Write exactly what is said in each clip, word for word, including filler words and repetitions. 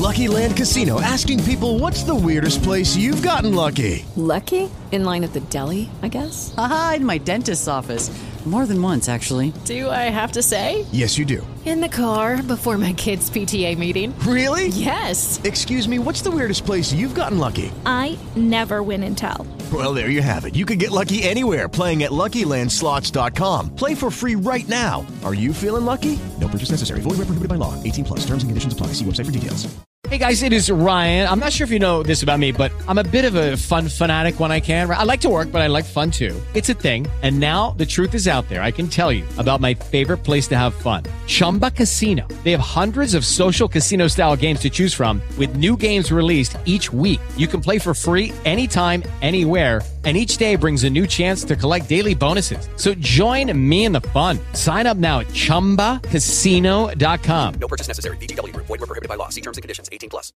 Lucky Land Casino, asking people, what's the weirdest place you've gotten lucky? Lucky? In line at the deli, I guess? Aha, in my dentist's office. More than once, actually. Do I have to say? Yes, you do. In the car before my kids' P T A meeting. Really? Yes. Excuse me, what's the weirdest place you've gotten lucky? I never win and tell. Well, there you have it. You can get lucky anywhere, playing at Lucky Land Slots dot com. Play for free right now. Are you feeling lucky? No purchase necessary. Void where prohibited by law. eighteen plus. Terms and conditions apply. See website for details. Hey guys, it is Ryan. I'm not sure if you know this about me, but I'm a bit of a fun fanatic when I can. I like to work, but I like fun too. It's a thing. And now the truth is out there. I can tell you about my favorite place to have fun. Chumba Casino. They have hundreds of social casino style games to choose from with new games released each week. You can play for free anytime, anywhere. And each day brings a new chance to collect daily bonuses. So join me in the fun. Sign up now at chumba casino dot com. No purchase necessary. V G W. Void where prohibited by law. See terms and conditions. eighteen plus.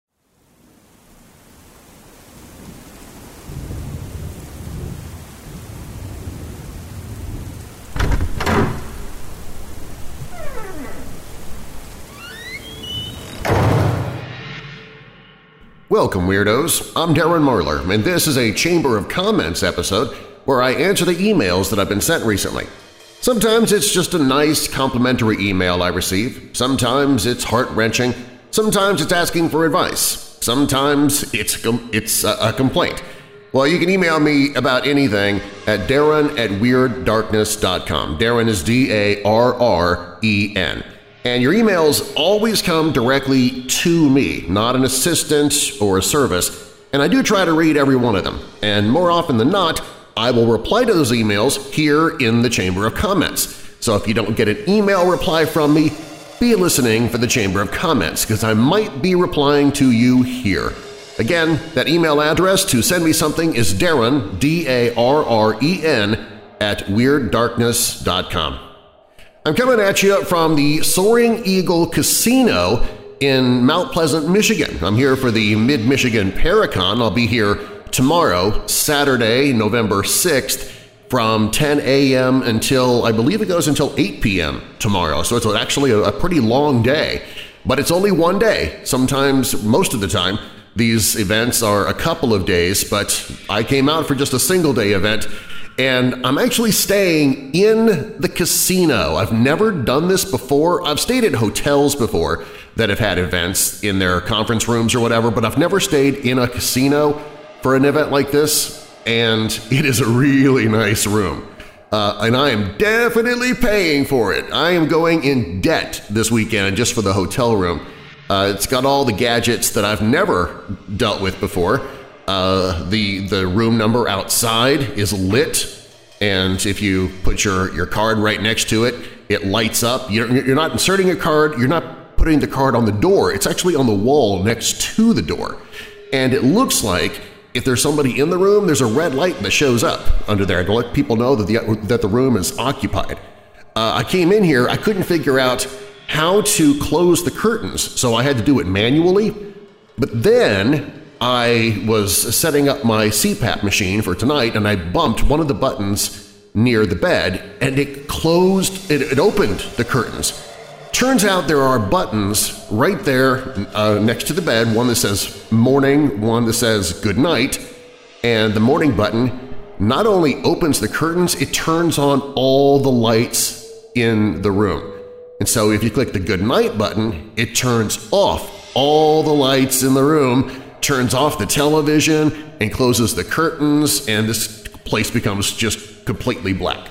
Welcome, Weirdos. I'm Darren Marlar, and this is a Chamber of Comments episode where I answer the emails that I've been sent recently. Sometimes it's just a nice, complimentary email I receive. Sometimes it's heart-wrenching. Sometimes it's asking for advice. Sometimes it's, com it's a, a complaint. Well, you can email me about anything at darren at weird darkness dot com. Darren is D A R R E N. And your emails always come directly to me, not an assistant or a service, and I do try to read every one of them. And more often than not, I will reply to those emails here in the Chamber of Comments. So if you don't get an email reply from me, be listening for the Chamber of Comments, because I might be replying to you here. Again, that email address to send me something is Darren, D A R R E N, at weird darkness dot com. I'm coming at you from the Soaring Eagle Casino in Mount Pleasant, Michigan. I'm here for the Mid-Michigan Paracon. I'll be here tomorrow, Saturday, November sixth, from ten A M until, I believe it goes until eight P M tomorrow. So it's actually a, a pretty long day, but it's only one day. Sometimes, most of the time, these events are a couple of days, but I came out for just a single-day event, and I'm actually staying in the casino. I've never done this before. I've stayed at hotels before that have had events in their conference rooms or whatever, but I've never stayed in a casino for an event like this, and it is a really nice room. Uh, and I am definitely paying for it. I am going in debt this weekend just for the hotel room. Uh, it's got all the gadgets that I've never dealt with before. Uh, the, the room number outside is lit, and if you put your, your card right next to it, it lights up. You're, you're not inserting a card, you're not putting the card on the door, it's actually on the wall next to the door. And it looks like if there's somebody in the room, there's a red light that shows up under there to let people know that the, that the room is occupied. Uh, I came in here, I couldn't figure out how to close the curtains, so I had to do it manually. But then I was setting up my C PAP machine for tonight, and I bumped one of the buttons near the bed, and it closed, it, it opened the curtains. Turns out there are buttons right there uh, next to the bed, one that says morning, one that says good night, and the morning button not only opens the curtains, it turns on all the lights in the room. And so if you click the good night button, it turns off all the lights in the room, turns off the television, and closes the curtains, and this place becomes just completely black.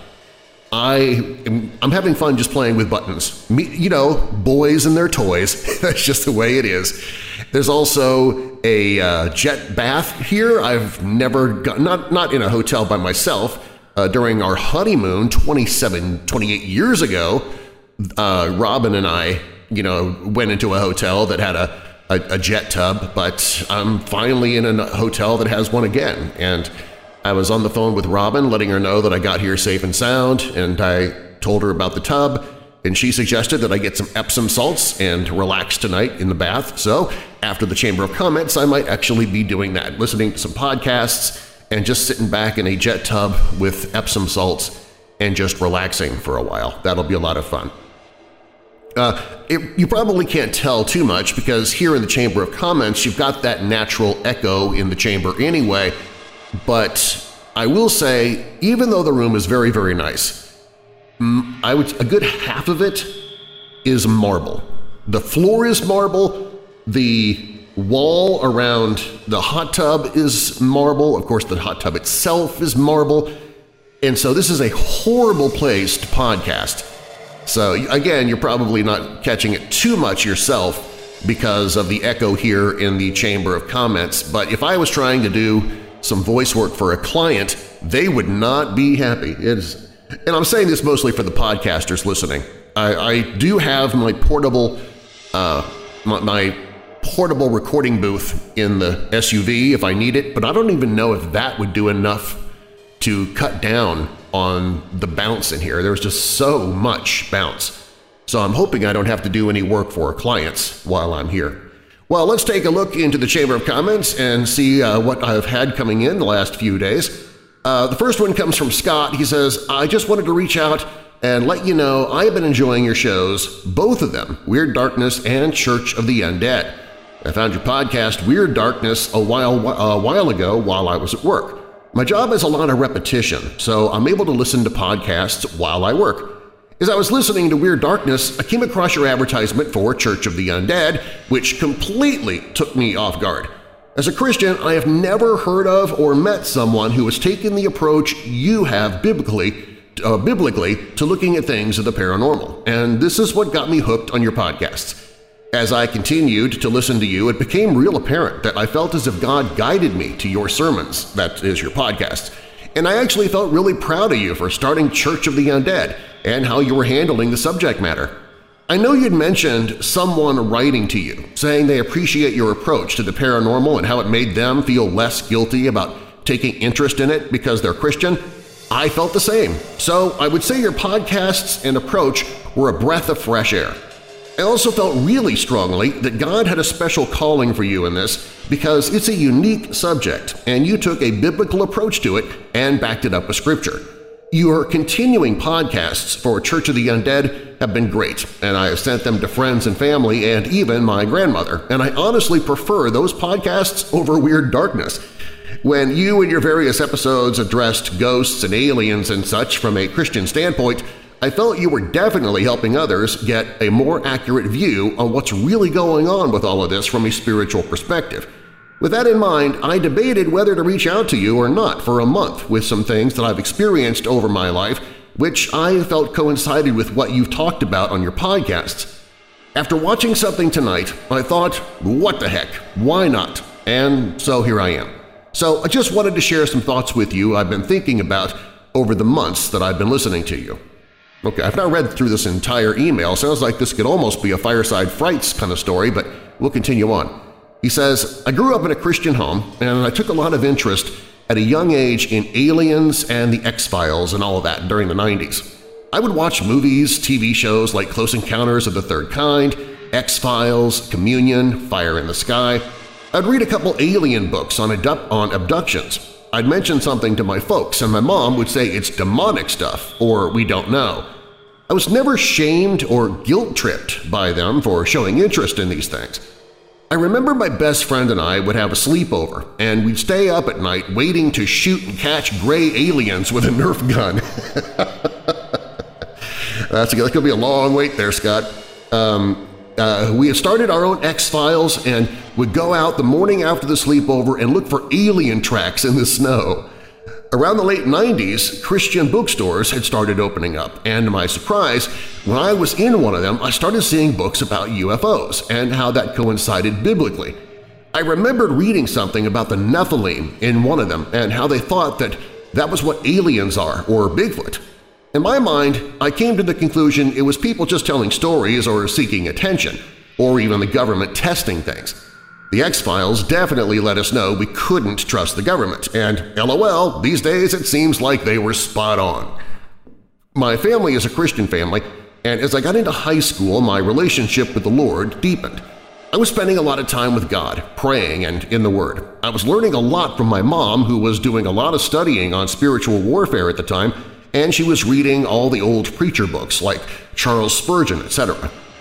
I am, I'm having fun just playing with buttons. Me, you know, boys and their toys. That's just the way it is. There's also a uh, jet bath here. I've never got, not, not in a hotel by myself. Uh, during our honeymoon twenty-seven, twenty-eight years ago, uh, Robin and I, you know, went into a hotel that had a, a, a jet tub, but I'm finally in a hotel that has one again. And I was on the phone with Robin, letting her know that I got here safe and sound, and I told her about the tub, and she suggested that I get some Epsom salts and relax tonight in the bath. So after the Chamber of Comments, I might actually be doing that, listening to some podcasts and just sitting back in a jet tub with Epsom salts and just relaxing for a while. That'll be a lot of fun. Uh, it, you probably can't tell too much because here in the Chamber of Comments you've got that natural echo in the chamber anyway, but I will say, even though the room is very, very nice, I would, a good half of it is marble. The floor is marble, the wall around the hot tub is marble, of course the hot tub itself is marble, and so this is a horrible place to podcast. So again, you're probably not catching it too much yourself because of the echo here in the Chamber of Comments, but if I was trying to do some voice work for a client, they would not be happy. It is, and I'm saying this mostly for the podcasters listening. I, I do have my portable uh, my, my portable recording booth in the S U V if I need it, but I don't even know if that would do enough to cut down on the bounce in here. There's just so much bounce. So I'm hoping I don't have to do any work for clients while I'm here. Well, let's take a look into the Chamber of Comments and see uh, what I've had coming in the last few days. Uh, the first one comes from Scott. He says, I just wanted to reach out and let you know I've been enjoying your shows, both of them, Weird Darkness and Church of the Undead. I found your podcast, Weird Darkness, a while, a while ago while I was at work. My job has a lot of repetition, so I'm able to listen to podcasts while I work. As I was listening to Weird Darkness, I came across your advertisement for Church of the Undead, which completely took me off guard. As a Christian, I have never heard of or met someone who has taken the approach you have biblically Uh, biblically to looking at things of the paranormal, and this is what got me hooked on your podcasts. As I continued to listen to you, it became real apparent that I felt as if God guided me to your sermons, that is your podcast, and I actually felt really proud of you for starting Church of the Undead and how you were handling the subject matter. I know you'd mentioned someone writing to you, saying they appreciate your approach to the paranormal and how it made them feel less guilty about taking interest in it because they're Christian. I felt the same, so I would say your podcasts and approach were a breath of fresh air. I also felt really strongly that God had a special calling for you in this because it's a unique subject and you took a biblical approach to it and backed it up with Scripture. Your continuing podcasts for Church of the Undead have been great, and I have sent them to friends and family and even my grandmother, and I honestly prefer those podcasts over Weird Darkness. When you and your various episodes addressed ghosts and aliens and such from a Christian standpoint, I felt you were definitely helping others get a more accurate view on what's really going on with all of this from a spiritual perspective. With that in mind, I debated whether to reach out to you or not for a month with some things that I've experienced over my life, which I felt coincided with what you've talked about on your podcasts. After watching something tonight, I thought, what the heck, why not? And so here I am. So I just wanted to share some thoughts with you I've been thinking about over the months that I've been listening to you. Okay, I've now read through this entire email. Sounds like this could almost be a Fireside Frights kind of story, but we'll continue on. He says, I grew up in a Christian home, and I took a lot of interest at a young age in aliens and the X-Files and all of that during the nineties. I would watch movies, T V shows like Close Encounters of the Third Kind, X-Files, Communion, Fire in the Sky. I'd read a couple alien books on, abdu- on abductions. I'd mention something to my folks, and my mom would say it's demonic stuff or we don't know. I was never shamed or guilt-tripped by them for showing interest in these things. I remember my best friend and I would have a sleepover, and we'd stay up at night waiting to shoot and catch gray aliens with a Nerf gun. That's going to be a long wait there, Scott. Um, Uh, we had started our own X-Files and would go out the morning after the sleepover and look for alien tracks in the snow. Around the late nineties, Christian bookstores had started opening up, and to my surprise, when I was in one of them, I started seeing books about U F Os and how that coincided biblically. I remembered reading something about the Nephilim in one of them and how they thought that that was what aliens are, or Bigfoot. In my mind, I came to the conclusion it was people just telling stories or seeking attention, or even the government testing things. The X-Files definitely let us know we couldn't trust the government, and LOL, these days it seems like they were spot on. My family is a Christian family, and as I got into high school, my relationship with the Lord deepened. I was spending a lot of time with God, praying and in the Word. I was learning a lot from my mom, who was doing a lot of studying on spiritual warfare at the time, and she was reading all the old preacher books like Charles Spurgeon, et cetera.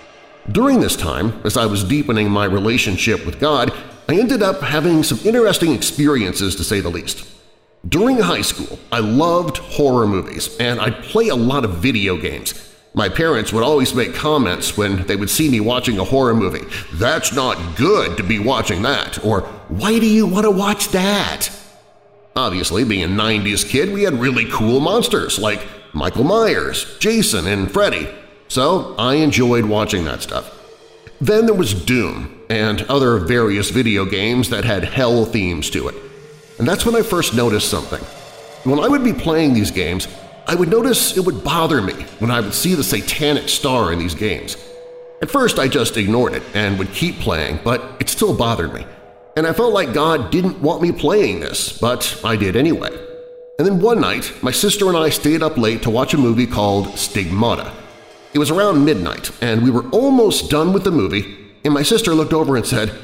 During this time, as I was deepening my relationship with God, I ended up having some interesting experiences, to say the least. During high school, I loved horror movies, and I'd play a lot of video games. My parents would always make comments when they would see me watching a horror movie. "That's not good to be watching that," or "Why do you want to watch that?" Obviously, being a nineties kid, we had really cool monsters like Michael Myers, Jason, and Freddy, so I enjoyed watching that stuff. Then there was Doom and other various video games that had hell themes to it. And that's when I first noticed something. When I would be playing these games, I would notice it would bother me when I would see the satanic star in these games. At first I just ignored it and would keep playing, but it still bothered me. And I felt like God didn't want me playing this, but I did anyway. And then one night, my sister and I stayed up late to watch a movie called Stigmata. It was around midnight, and we were almost done with the movie, and my sister looked over and said,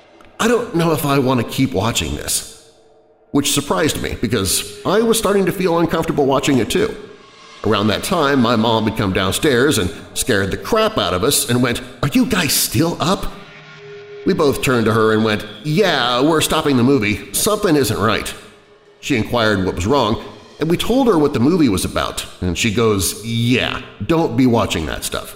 "I don't know if I want to keep watching this." Which surprised me because I was starting to feel uncomfortable watching it too. Around that time, my mom would come downstairs and scared the crap out of us and went, "Are you guys still up?" We both turned to her and went, "Yeah, we're stopping the movie. Something isn't right." She inquired what was wrong, and we told her what the movie was about, and she goes, "Yeah, don't be watching that stuff."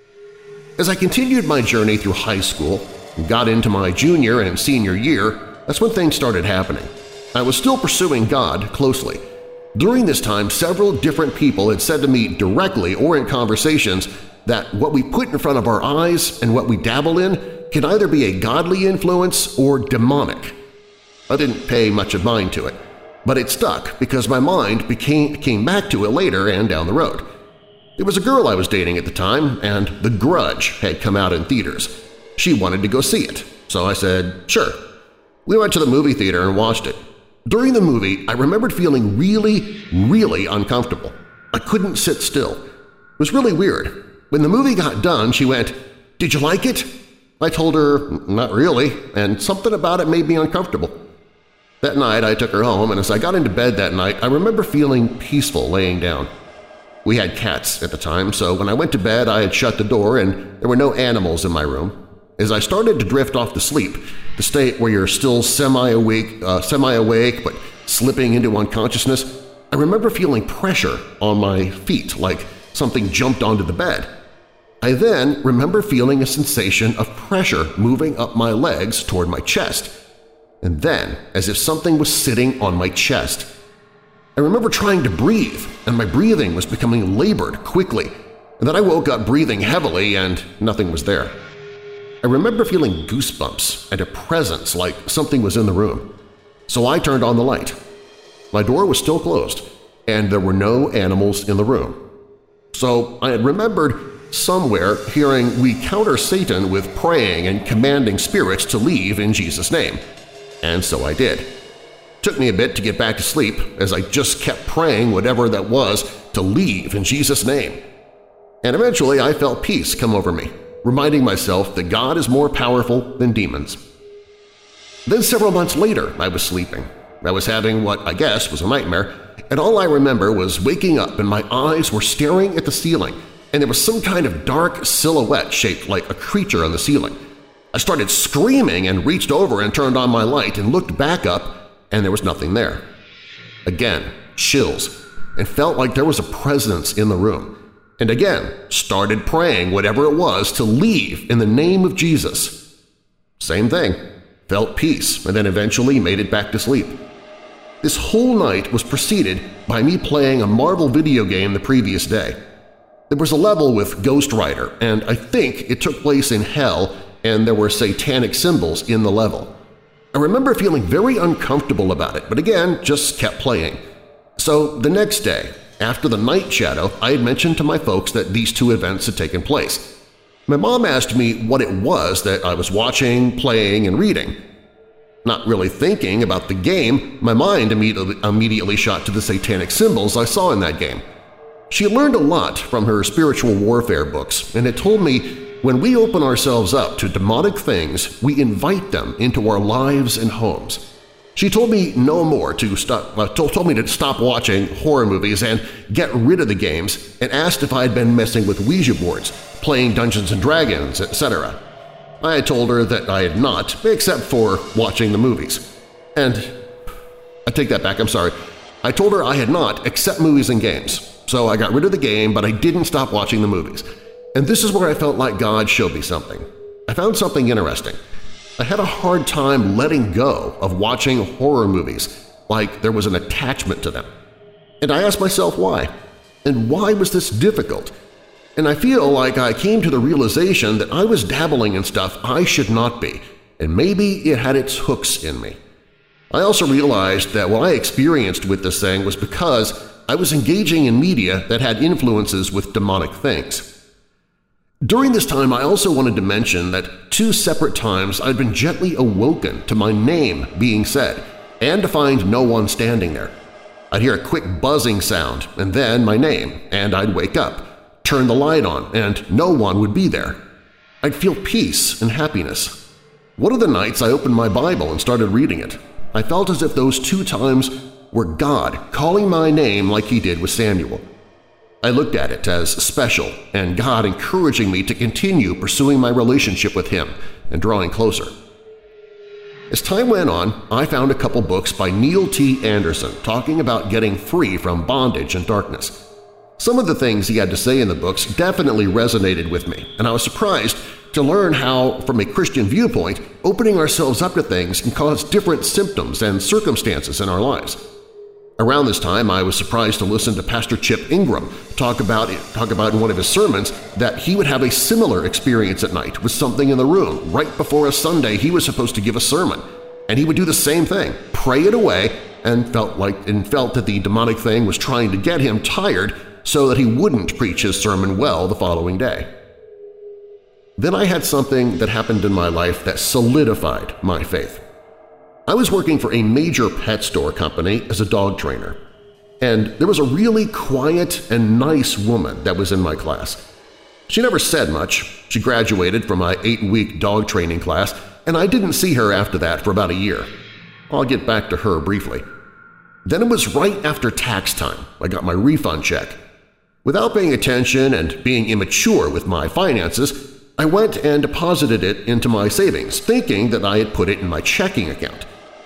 As I continued my journey through high school and got into my junior and senior year, that's when things started happening. I was still pursuing God closely. During this time, several different people had said to me directly or in conversations that what we put in front of our eyes and what we dabble in can either be a godly influence or demonic. I didn't pay much of mind to it, but it stuck because my mind became, came back to it later and down the road. There was a girl I was dating at the time, and The Grudge had come out in theaters. She wanted to go see it, so I said, "Sure." We went to the movie theater and watched it. During the movie, I remembered feeling really, really uncomfortable. I couldn't sit still. It was really weird. When the movie got done, she went, "Did you like it?" I told her, "Not really," and something about it made me uncomfortable. That night, I took her home, and as I got into bed that night, I remember feeling peaceful laying down. We had cats at the time, so when I went to bed, I had shut the door and there were no animals in my room. As I started to drift off to sleep, the state where you're still semi-awake, uh, semi-awake but slipping into unconsciousness, I remember feeling pressure on my feet, like something jumped onto the bed. I then remember feeling a sensation of pressure moving up my legs toward my chest, and then as if something was sitting on my chest. I remember trying to breathe, and my breathing was becoming labored quickly, and then I woke up breathing heavily and nothing was there. I remember feeling goosebumps and a presence like something was in the room. So I turned on the light. My door was still closed, and there were no animals in the room. So I had remembered somewhere hearing we counter Satan with praying and commanding spirits to leave in Jesus' name. And so I did. It took me a bit to get back to sleep as I just kept praying whatever that was to leave in Jesus' name. And eventually I felt peace come over me, reminding myself that God is more powerful than demons. Then several months later, I was sleeping. I was having what I guess was a nightmare, and all I remember was waking up and my eyes were staring at the ceiling, and there was some kind of dark silhouette shaped like a creature on the ceiling. I started screaming and reached over and turned on my light and looked back up, and there was nothing there. Again, chills, and felt like there was a presence in the room. And again, started praying whatever it was to leave in the name of Jesus. Same thing, felt peace, and then eventually made it back to sleep. This whole night was preceded by me playing a Marvel video game the previous day. There was a level with Ghost Rider, and I think it took place in hell and there were satanic symbols in the level. I remember feeling very uncomfortable about it, but again, just kept playing. So the next day, after the night shadow, I had mentioned to my folks that these two events had taken place. My mom asked me what it was that I was watching, playing, and reading. Not really thinking about the game, my mind immediately, immediately shot to the satanic symbols I saw in that game. She had learned a lot from her spiritual warfare books and had told me when we open ourselves up to demonic things, we invite them into our lives and homes. She told me no more to stop, uh, told, told me to stop watching horror movies and get rid of the games, and asked if I had been messing with Ouija boards, playing Dungeons and Dragons, et cetera. I had told her that I had not, except for watching the movies. And I take that back, I'm sorry. I told her I had not, except movies and games. So I got rid of the game, but I didn't stop watching the movies. And this is where I felt like God showed me something. I found something interesting. I had a hard time letting go of watching horror movies, like there was an attachment to them. And I asked myself why. And why was this difficult? And I feel like I came to the realization that I was dabbling in stuff I should not be, and maybe it had its hooks in me. I also realized that what I experienced with this thing was because I was engaging in media that had influences with demonic things. During this time, I also wanted to mention that two separate times I'd been gently awoken to my name being said, and to find no one standing there. I'd hear a quick buzzing sound, and then my name, and I'd wake up, turn the light on, and no one would be there. I'd feel peace and happiness. One of the nights I opened my Bible and started reading it. I felt as if those two times were God calling my name like He did with Samuel. I looked at it as special and God encouraging me to continue pursuing my relationship with Him and drawing closer. As time went on, I found a couple books by Neil T. Anderson talking about getting free from bondage and darkness. Some of the things he had to say in the books definitely resonated with me, and I was surprised to learn how, from a Christian viewpoint, opening ourselves up to things can cause different symptoms and circumstances in our lives. Around this time, I was surprised to listen to Pastor Chip Ingram talk about, it, talk about in one of his sermons that he would have a similar experience at night with something in the room right before a Sunday he was supposed to give a sermon. And he would do the same thing, pray it away, and felt, like, and felt that the demonic thing was trying to get him tired so that he wouldn't preach his sermon well the following day. Then I had something that happened in my life that solidified my faith. I was working for a major pet store company as a dog trainer, and there was a really quiet and nice woman that was in my class. She never said much. She graduated from my eight-week dog training class, and I didn't see her after that for about a year. I'll get back to her briefly. Then it was right after tax time. I got my refund check. Without paying attention and being immature with my finances, I went and deposited it into my savings, thinking that I had put it in my checking account.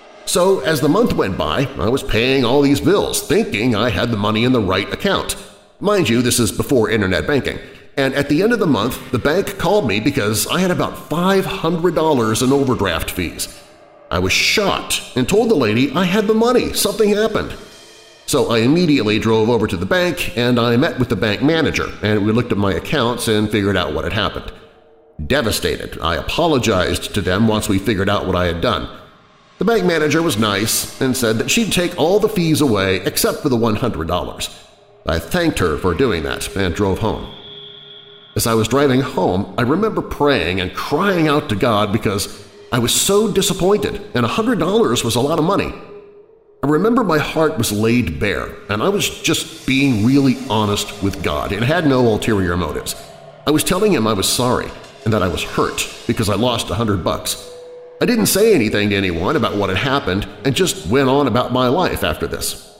So as the month went by, I was paying all these bills, thinking I had the money in the right account. Mind you, this is before internet banking. And at the end of the month, the bank called me because I had about five hundred dollars in overdraft fees. I was shocked and told the lady I had the money, something happened. So I immediately drove over to the bank and I met with the bank manager, and we looked at my accounts and figured out what had happened. Devastated, I apologized to them once we figured out what I had done. The bank manager was nice and said that she'd take all the fees away except for the one hundred dollars. I thanked her for doing that and drove home. As I was driving home, I remember praying and crying out to God because I was so disappointed, and one hundred dollars was a lot of money. I remember my heart was laid bare, and I was just being really honest with God and had no ulterior motives. I was telling Him I was sorry and that I was hurt because I lost a hundred bucks. I didn't say anything to anyone about what had happened and just went on about my life after this.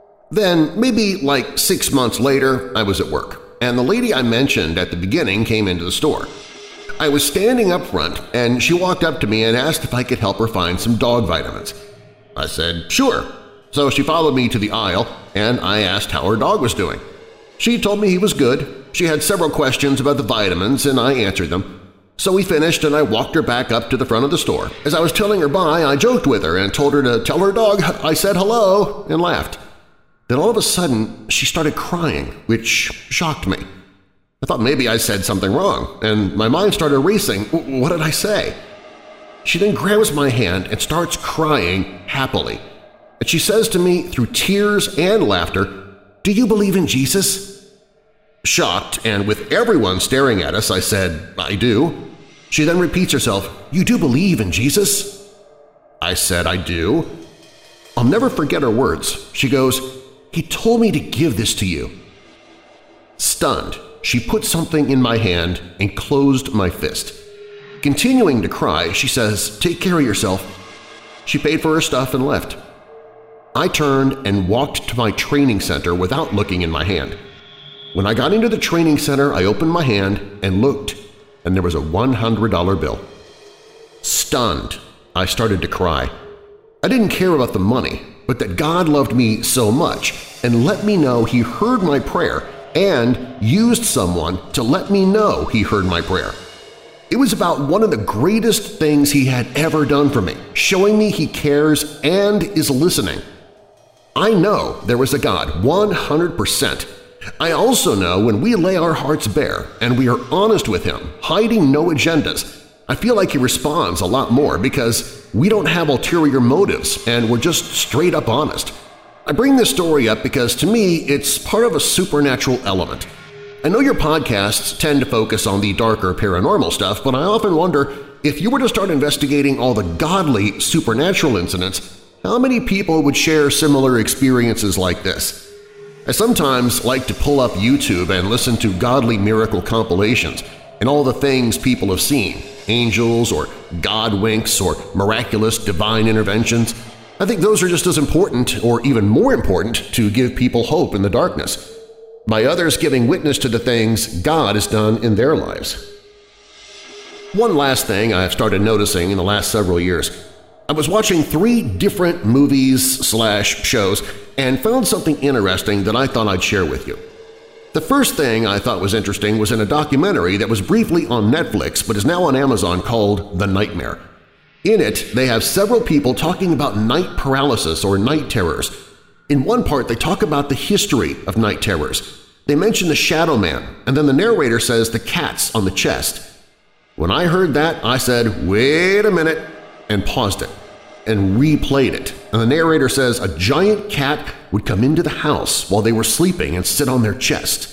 Then, maybe like six months later, I was at work, and the lady I mentioned at the beginning came into the store. I was standing up front, and she walked up to me and asked if I could help her find some dog vitamins. I said, sure. So she followed me to the aisle, and I asked how her dog was doing. She told me he was good. She had several questions about the vitamins, and I answered them. So we finished, and I walked her back up to the front of the store. As I was telling her bye, I joked with her and told her to tell her dog I said hello and laughed. Then all of a sudden, she started crying, which shocked me. I thought maybe I said something wrong, and my mind started racing. What did I say? She then grabs my hand and starts crying happily. And she says to me through tears and laughter, "Do you believe in Jesus?" Shocked, and with everyone staring at us, I said, "I do." She then repeats herself, "You do believe in Jesus?" I said, "I do." I'll never forget her words. She goes, "He told me to give this to you." Stunned, she put something in my hand and closed my fist. Continuing to cry, she says, "Take care of yourself." She paid for her stuff and left. I turned and walked to my training center without looking in my hand. When I got into the training center, I opened my hand and looked, and there was a one hundred dollar bill. Stunned, I started to cry. I didn't care about the money, but that God loved me so much and let me know He heard my prayer and used someone to let me know He heard my prayer. It was about one of the greatest things He had ever done for me, showing me He cares and is listening. I know there is a God, one hundred percent. I also know when we lay our hearts bare and we are honest with Him, hiding no agendas, I feel like He responds a lot more because we don't have ulterior motives and we're just straight up honest. I bring this story up because to me it's part of a supernatural element. I know your podcasts tend to focus on the darker paranormal stuff, but I often wonder if you were to start investigating all the godly supernatural incidents, how many people would share similar experiences like this? I sometimes like to pull up YouTube and listen to godly miracle compilations and all the things people have seen, angels or God winks or miraculous divine interventions. I think those are just as important or even more important to give people hope in the darkness, by others giving witness to the things God has done in their lives. One last thing I've started noticing in the last several years. I was watching three different movies slash shows and found something interesting that I thought I'd share with you. The first thing I thought was interesting was in a documentary that was briefly on Netflix but is now on Amazon called The Nightmare. In it, they have several people talking about night paralysis or night terrors. In one part, they talk about the history of night terrors. They mention the Shadow Man, and then the narrator says the cats on the chest. When I heard that, I said, "Wait a minute," and paused it and replayed it, and the narrator says a giant cat would come into the house while they were sleeping and sit on their chest.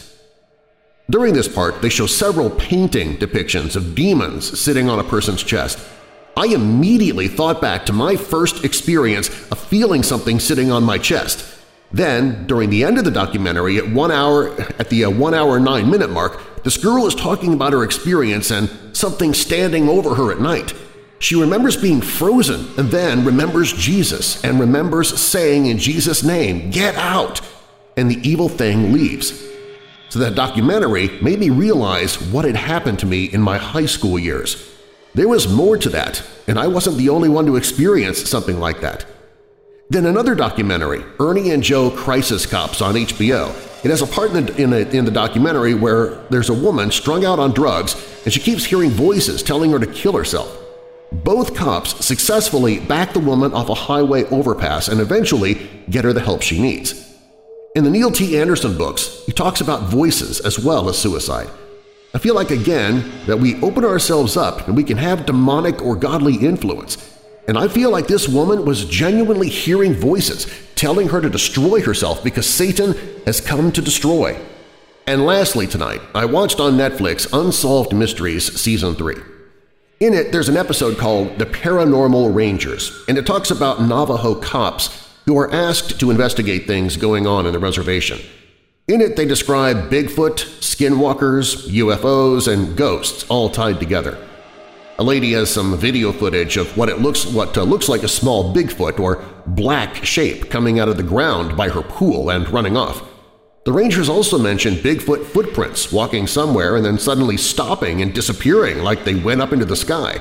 During this part, they show several painting depictions of demons sitting on a person's chest. I immediately thought back to my first experience of feeling something sitting on my chest. Then, during the end of the documentary, at one hour, at the uh, one hour nine minute mark, this girl is talking about her experience and something standing over her at night. She remembers being frozen and then remembers Jesus and remembers saying in Jesus' name, "Get out!" and the evil thing leaves. So that documentary made me realize what had happened to me in my high school years. There was more to that, and I wasn't the only one to experience something like that. Then another documentary, Ernie and Joe Crisis Cops on H B O. It has a part in the, in, a, in the documentary where there's a woman strung out on drugs and she keeps hearing voices telling her to kill herself. Both cops successfully back the woman off a highway overpass and eventually get her the help she needs. In the Neil T. Anderson books, he talks about voices as well as suicide. I feel like, again, that we open ourselves up and we can have demonic or godly influence. And I feel like this woman was genuinely hearing voices telling her to destroy herself because Satan has come to destroy. And lastly tonight, I watched on Netflix Unsolved Mysteries Season three. In it, there's an episode called The Paranormal Rangers, and it talks about Navajo cops who are asked to investigate things going on in the reservation. In it, they describe Bigfoot, skinwalkers, U F Os, and ghosts all tied together. A lady has some video footage of what it looks what uh, looks like a small Bigfoot or black shape coming out of the ground by her pool and running off. The rangers also mention Bigfoot footprints walking somewhere and then suddenly stopping and disappearing like they went up into the sky.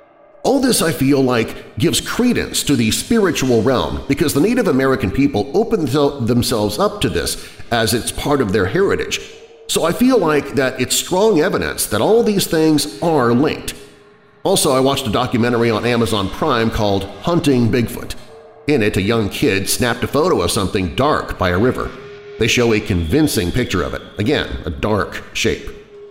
All this, I feel like, gives credence to the spiritual realm because the Native American people opened themselves up to this as it's part of their heritage. So I feel like that it's strong evidence that all these things are linked. Also, I watched a documentary on Amazon Prime called Hunting Bigfoot. In it, a young kid snapped a photo of something dark by a river. They show a convincing picture of it, again, a dark shape.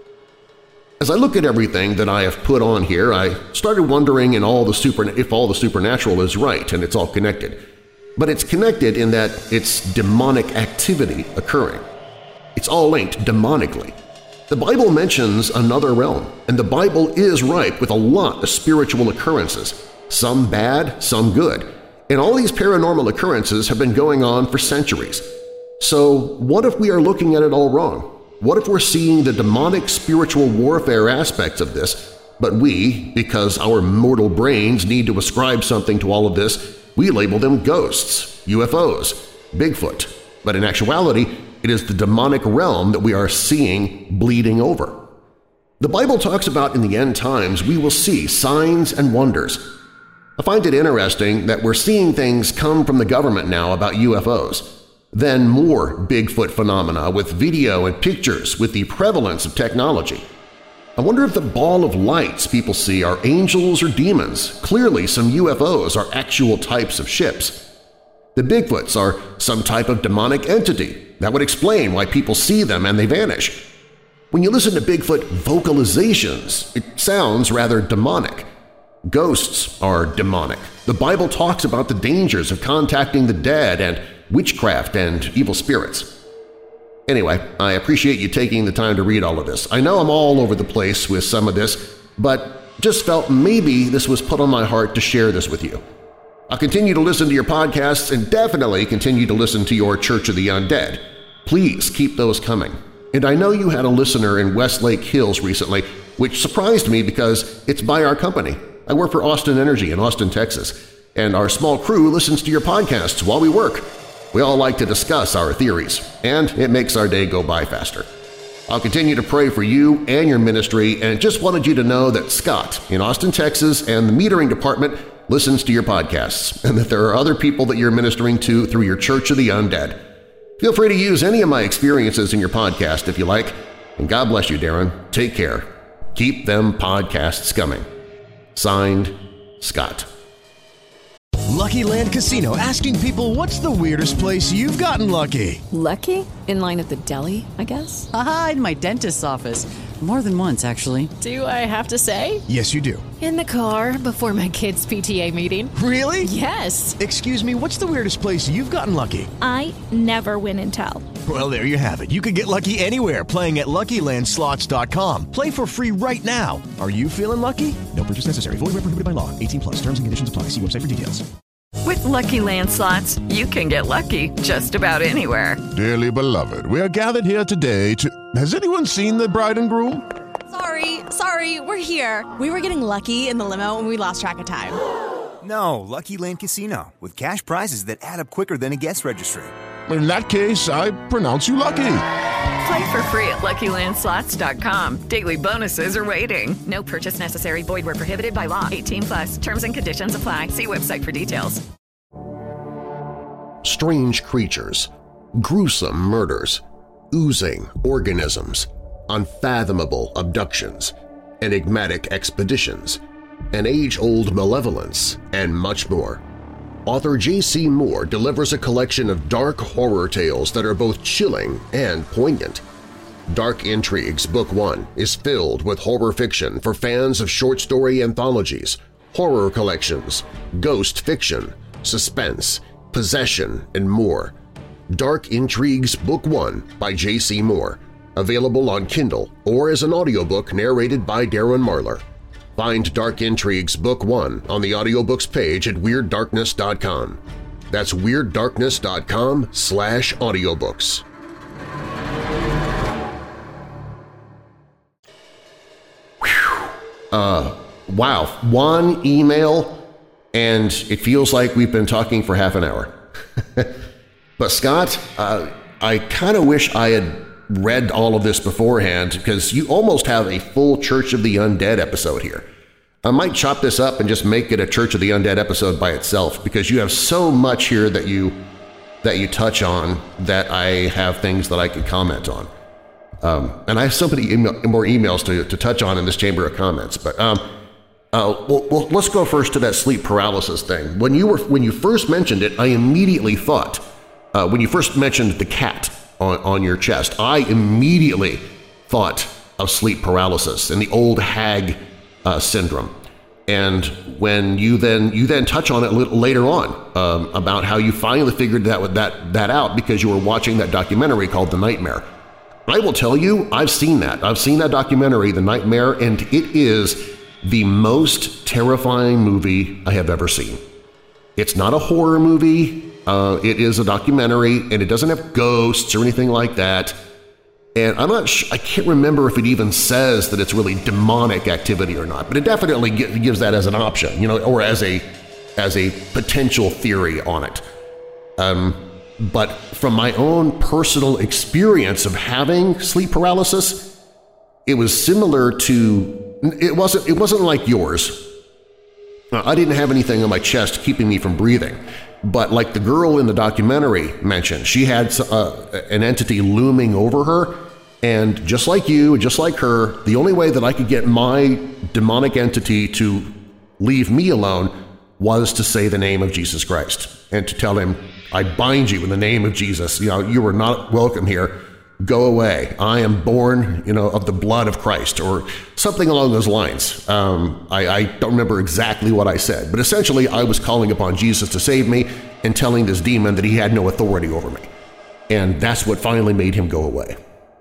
As I look at everything that I have put on here, I started wondering in all the super, if all the supernatural is right and it's all connected. But it's connected in that it's demonic activity occurring. It's all linked demonically. The Bible mentions another realm, and the Bible is ripe with a lot of spiritual occurrences, some bad, some good, and all these paranormal occurrences have been going on for centuries. So what if we are looking at it all wrong? What if we're seeing the demonic spiritual warfare aspects of this But we, because our mortal brains need to ascribe something to all of this, we label them ghosts, U F Os, Bigfoot. But in actuality, it is the demonic realm that we are seeing bleeding over. The Bible talks about in the end times we will see signs and wonders. I find it interesting that we're seeing things come from the government now about U F Os, then more Bigfoot phenomena with video and pictures with the prevalence of technology. I wonder if the ball of lights people see are angels or demons. Clearly, some U F Os are actual types of ships. The Bigfoots are some type of demonic entity. That would explain why people see them and they vanish. When you listen to Bigfoot vocalizations, it sounds rather demonic. Ghosts are demonic. The Bible talks about the dangers of contacting the dead and witchcraft and evil spirits. Anyway, I appreciate you taking the time to read all of this. I know I'm all over the place with some of this, but just felt maybe this was put on my heart to share this with you. I'll continue to listen to your podcasts and definitely continue to listen to your Church of the Undead. Please keep those coming. And I know you had a listener in Westlake Hills recently, which surprised me because it's by our company. I work for Austin Energy in Austin, Texas, and our small crew listens to your podcasts while we work. We all like to discuss our theories, and it makes our day go by faster. I'll continue to pray for you and your ministry, and just wanted you to know that Scott in Austin, Texas and the metering department listens to your podcasts, and that there are other people that you're ministering to through your Church of the Undead. Feel free to use any of my experiences in your podcast if you like, and God bless you, Darren. Take care. Keep them podcasts coming. Signed, Scott. Lucky Land Casino, asking people, what's the weirdest place you've gotten lucky? Lucky? In line at the deli, I guess? Aha, in my dentist's office. More than once, actually. Do I have to say? Yes, you do. In the car before my kids' P T A meeting. Really? Yes. Excuse me, what's the weirdest place you've gotten lucky? I never win and tell. Well, there you have it. You can get lucky anywhere, playing at Lucky Land Slots dot com. Play for free right now. Are you feeling lucky? No purchase necessary. Void where prohibited by law. eighteen plus. Terms and conditions apply. See website for details. With Lucky Land Slots, you can get lucky just about anywhere. Dearly beloved, we are gathered here today to... Has anyone seen the bride and groom? Sorry, sorry, we're here. We were getting lucky in the limo and we lost track of time. No, Lucky Land Casino, with cash prizes that add up quicker than a guest registry. In that case, I pronounce you lucky. Play for free at Lucky Land Slots dot com. Daily bonuses are waiting. No purchase necessary. Void where prohibited by law. eighteen plus. Terms and conditions apply. See website for details. Strange creatures, gruesome murders, oozing organisms, unfathomable abductions, enigmatic expeditions, an age-old malevolence, and much more. Author J C Moore delivers a collection of dark horror tales that are both chilling and poignant. Dark Intrigues Book One is filled with horror fiction for fans of short story anthologies, horror collections, ghost fiction, suspense, possession, and more. Dark Intrigues Book One by J C Moore, available on Kindle or as an audiobook narrated by Darren Marlar. Find Dark Intrigues Book One on the audiobooks page at Weird Darkness dot com. That's Weird Darkness dot com slash audiobooks. Uh, wow, one email and it feels like we've been talking for half an hour. But Scott, uh, I kind of wish I had read all of this beforehand because you almost have a full Church of the Undead episode here. I might chop this up and just make it a Church of the Undead episode by itself because you have so much here that you that you touch on that I have things that I could comment on. Um, and I have so many email, more emails to, to touch on in this chamber of comments. But um, uh, well, well, let's go first to that sleep paralysis thing. When you were when you first mentioned it, I immediately thought uh, when you first mentioned the cat on, on your chest, I immediately thought of sleep paralysis and the old hag uh, syndrome. And when you then you then touch on it a little later on um, about how you finally figured that that that out because you were watching that documentary called The Nightmare. I will tell you, I've seen that. I've seen that documentary, The Nightmare, and it is the most terrifying movie I have ever seen. It's not a horror movie. Uh, it is a documentary, and it doesn't have ghosts or anything like that. And I'm not sh- I can't remember if it even says that it's really demonic activity or not, but it definitely gi- gives that as an option, you know, or as a as a potential theory on it. Um, but from my own personal experience of having sleep paralysis, it was similar to, it wasn't, it wasn't like yours. I didn't have anything on my chest keeping me from breathing, but like the girl in the documentary mentioned, she had uh, an entity looming over her, and just like you, just like her, the only way that I could get my demonic entity to leave me alone was to say the name of Jesus Christ and to tell him, I bind you in the name of Jesus. You know, you are not welcome here. Go away. I am born, you know, of the blood of Christ, or something along those lines. Um, I, I don't remember exactly what I said, but essentially I was calling upon Jesus to save me and telling this demon that he had no authority over me. And that's what finally made him go away.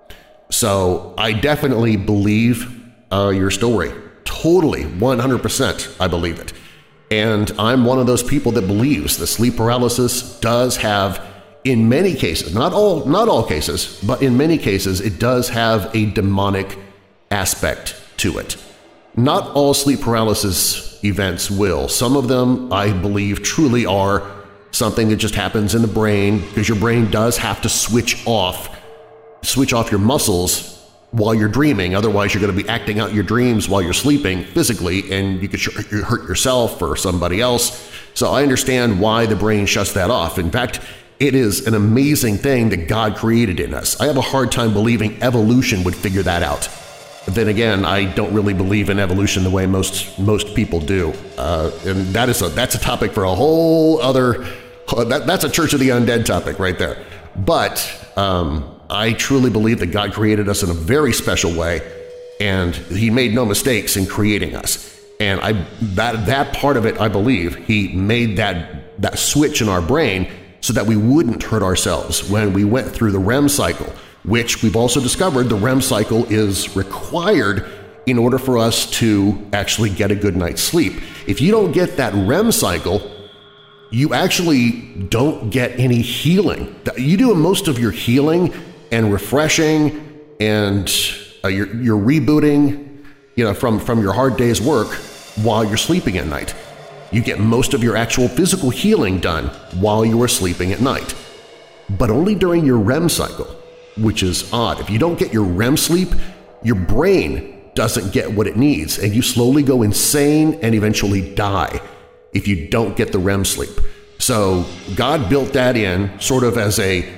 So I definitely believe uh, your story. Totally, one hundred percent I believe it. And I'm one of those people that believes that sleep paralysis does have, in many cases, not all, not all cases, but in many cases, it does have a demonic aspect to it. Not all sleep paralysis events will. Some of them, I believe, truly are something that just happens in the brain, because your brain does have to switch off switch off your muscles while you're dreaming. Otherwise, you're going to be acting out your dreams while you're sleeping physically, and you could hurt yourself or somebody else. So I understand why the brain shuts that off. In fact, it is an amazing thing that God created in us. I have a hard time believing evolution would figure that out. But then again, I don't really believe in evolution the way most most people do. Uh, and that is a, that's a topic for a whole other, that, that's a Church of the Undead topic right there. But um, I truly believe that God created us in a very special way, and he made no mistakes in creating us. And I that that part of it, I believe, he made that, that switch in our brain so that we wouldn't hurt ourselves when we went through the R E M cycle, which we've also discovered the R E M cycle is required in order for us to actually get a good night's sleep. If you don't get that R E M cycle, you actually don't get any healing. You do most of your healing and refreshing, and uh, you're, you're rebooting, you know, from, from your hard day's work while you're sleeping at night. You get most of your actual physical healing done while you are sleeping at night, but only during your R E M cycle, which is odd. If you don't get your R E M sleep, your brain doesn't get what it needs, and you slowly go insane and eventually die if you don't get the R E M sleep. So God built that in sort of as a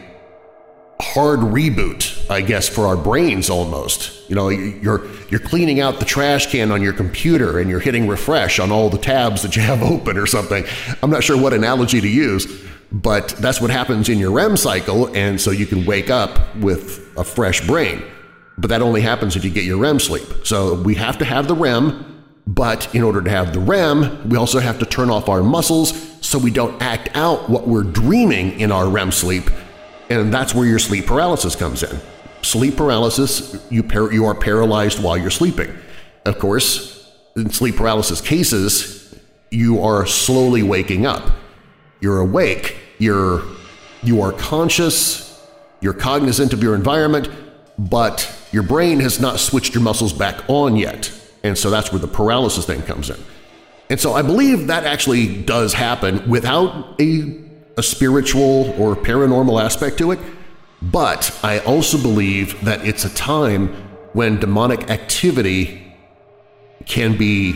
hard reboot, I guess, for our brains almost. You know, you're you're cleaning out the trash can on your computer and you're hitting refresh on all the tabs that you have open or something. I'm not sure what analogy to use, but that's what happens in your R E M cycle, and so you can wake up with a fresh brain. But that only happens if you get your R E M sleep. So we have to have the R E M, but in order to have the R E M, we also have to turn off our muscles so we don't act out what we're dreaming in our R E M sleep. And that's where your sleep paralysis comes in. Sleep paralysis, you, par- you are paralyzed while you're sleeping. Of course, in sleep paralysis cases, you are slowly waking up. You're awake, you're, you are conscious, you're cognizant of your environment, but your brain has not switched your muscles back on yet. And so that's where the paralysis thing comes in. And so I believe that actually does happen without a a spiritual or paranormal aspect to it, but I also believe that it's a time when demonic activity can be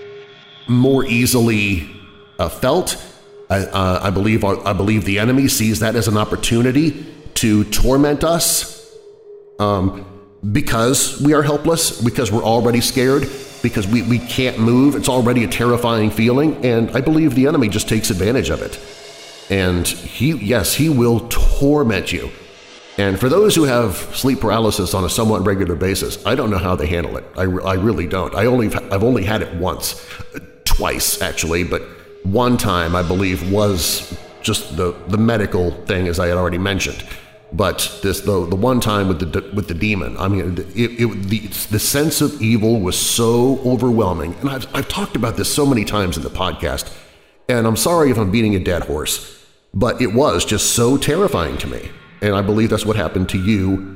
more easily uh, felt. I, uh, I believe I believe the enemy sees that as an opportunity to torment us um, because we are helpless, because we're already scared, because we, we can't move. It's already a terrifying feeling, and I believe the enemy just takes advantage of it. And he, yes, he will torment you. And for those who have sleep paralysis on a somewhat regular basis, I don't know how they handle it. I, I really don't. I only, I've only had it once, twice actually, but one time I believe was just the, the medical thing, as I had already mentioned. But this, the, the one time with the with the demon, I mean, it, it, the, the sense of evil was so overwhelming. And I've, I've talked about this so many times in the podcast, and I'm sorry if I'm beating a dead horse, but it was just so terrifying to me. And I believe that's what happened to you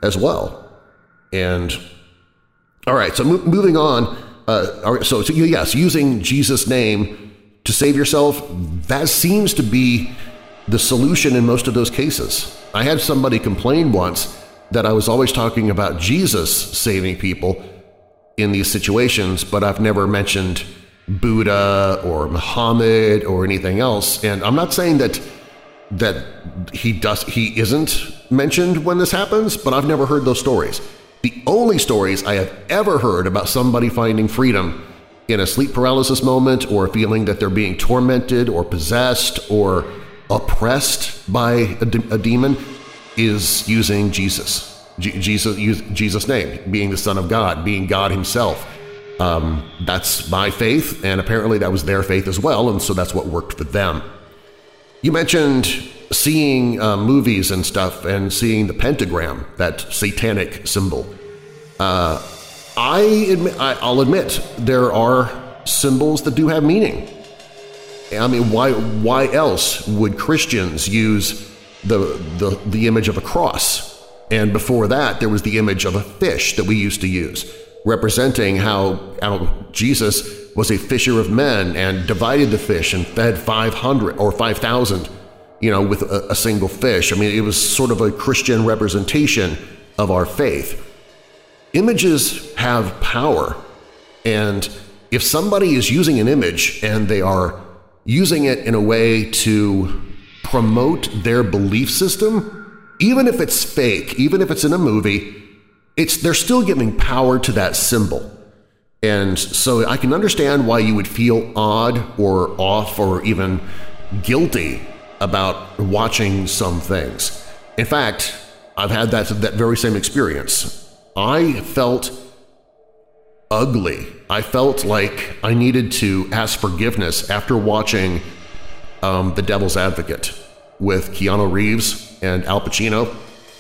as well. And all right, so mo- moving on. Uh, all right, so, so yes, using Jesus' name to save yourself, that seems to be the solution in most of those cases. I had somebody complain once that I was always talking about Jesus saving people in these situations, but I've never mentioned Buddha or Muhammad or anything else. And I'm not saying that that he does he isn't mentioned when this happens, but I've never heard those stories. The only stories I have ever heard about somebody finding freedom in a sleep paralysis moment or feeling that they're being tormented or possessed or oppressed by a, de- a demon is using Jesus. G- Jesus, use Jesus' name, being the Son of God, being God himself. Um, that's my faith, and apparently that was their faith as well, and so that's what worked for them. You mentioned seeing uh, movies and stuff and seeing the pentagram, that satanic symbol. Uh, I admit, I, I'll admit there are symbols that do have meaning. I mean, why why else would Christians use the, the, the image of a cross? And before that, there was the image of a fish that we used to use, representing how, how Jesus was a fisher of men and divided the fish and fed five hundred or five thousand, you know, with a, a single fish. I mean, it was sort of a Christian representation of our faith. Images have power, and if somebody is using an image and they are using it in a way to promote their belief system, even if it's fake, even if it's in a movie, it's they're still giving power to that symbol. And so I can understand why you would feel odd or off or even guilty about watching some things. In fact, I've had that, that very same experience. I felt ugly. I felt like I needed to ask forgiveness after watching um, The Devil's Advocate with Keanu Reeves and Al Pacino.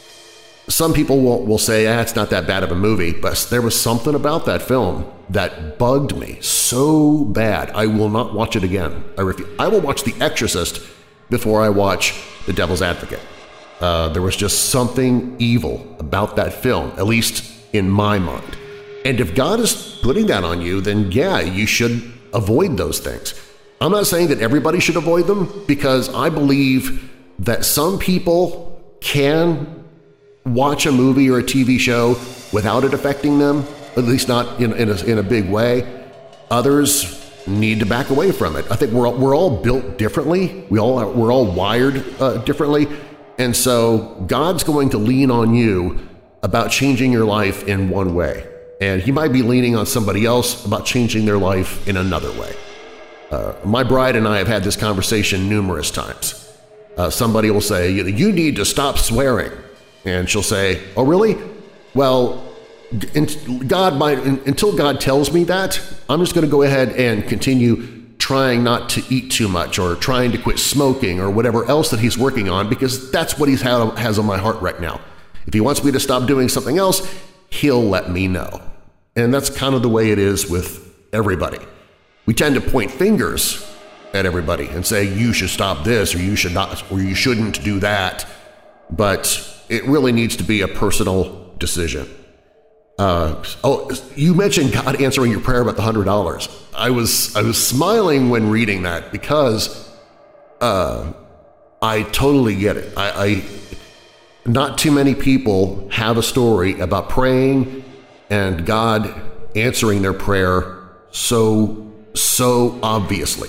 Some people will, will say, ah, it's not that bad of a movie, but there was something about that film that bugged me so bad. I will not watch it again. I refuse. I will watch The Exorcist before I watch The Devil's Advocate. Uh, there was just something evil about that film, at least in my mind. And if God is putting that on you, then yeah, you should avoid those things. I'm not saying that everybody should avoid them, because I believe that some people can watch a movie or a T V show without it affecting them, at least not in, in, a, in a big way. Others need to back away from it. I think we're all, we're all built differently. We all are, we're all wired uh, differently. And so God's going to lean on you about changing your life in one way. And he might be leaning on somebody else about changing their life in another way. Uh, my bride and I have had this conversation numerous times. Uh, somebody will say, you need to stop swearing. And she'll say, oh, really? Well, God might, until God tells me that, I'm just going to go ahead and continue trying not to eat too much or trying to quit smoking or whatever else that he's working on, because that's what he has on my heart right now. If he wants me to stop doing something else, he'll let me know. And that's kind of the way it is with everybody. We tend to point fingers at everybody and say, you should stop this, or you should not, or you shouldn't do that. But it really needs to be a personal decision. Uh, oh, you mentioned God answering your prayer about the hundred dollars. I was I was smiling when reading that, because uh, I totally get it. I, I not too many people have a story about praying and God answering their prayer so so obviously.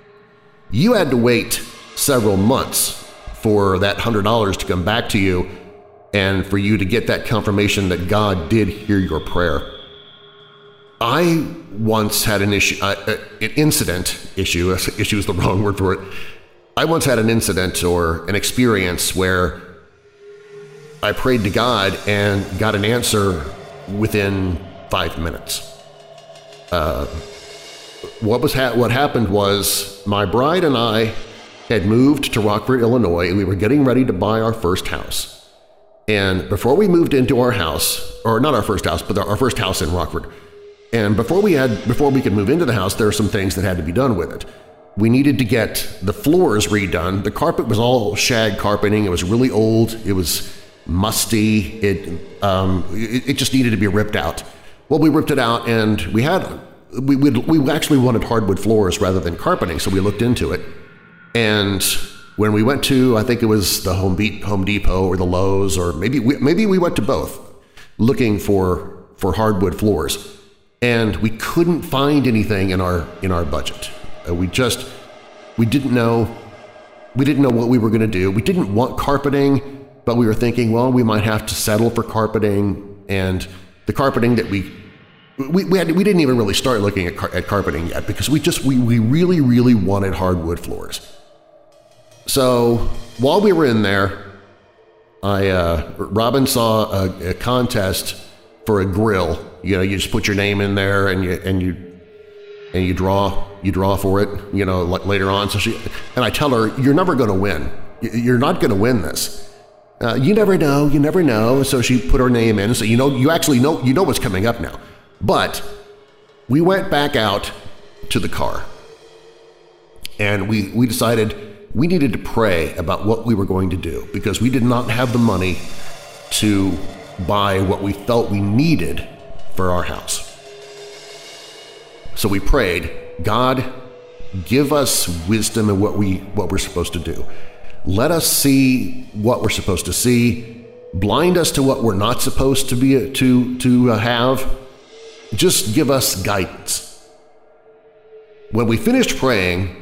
You had to wait several months for that hundred dollars to come back to you, and for you to get that confirmation that God did hear your prayer. I once had an issue, uh, an incident, issue, issue is the wrong word for it. I once had an incident or an experience where I prayed to God and got an answer within five minutes. Uh, what was ha- what happened was my bride and I had moved to Rockford, Illinois, and we were getting ready to buy our first house. And before we moved into our house, or not our first house, but our first house in Rockford, and before we had, before we could move into the house, there were some things that had to be done with it. We needed to get the floors redone. The carpet was all shag carpeting. It was really old. It was musty. It, um, it it just needed to be ripped out. Well, we ripped it out, and we had we we we actually wanted hardwood floors rather than carpeting, so we looked into it. And when we went to, I think it was the Home, Be- Home Depot or the Lowe's, or maybe we, maybe we went to both, looking for for hardwood floors, and we couldn't find anything in our in our budget. Uh, we just we didn't know we didn't know what we were going to do. We didn't want carpeting, but we were thinking, well, we might have to settle for carpeting, and the carpeting that we we we, had, we didn't even really start looking at, car- at carpeting yet, because we just we we really really wanted hardwood floors. So while we were in there, I uh, Robin saw a, a contest for a grill. You know, you just put your name in there and you and you and you draw you draw for it. You know, like later on. So she and I tell her, you're never going to win. You're not going to win this. Uh, you never know. You never know. So she put her name in. So you know, you actually know you know what's coming up now. But we went back out to the car, and we we decided we needed to pray about what we were going to do, because we did not have the money to buy what we felt we needed for our house. So we prayed, God, give us wisdom in what we what we're supposed to do. Let us see what we're supposed to see. Blind us to what we're not supposed to be to to have. Just give us guidance. When we finished praying,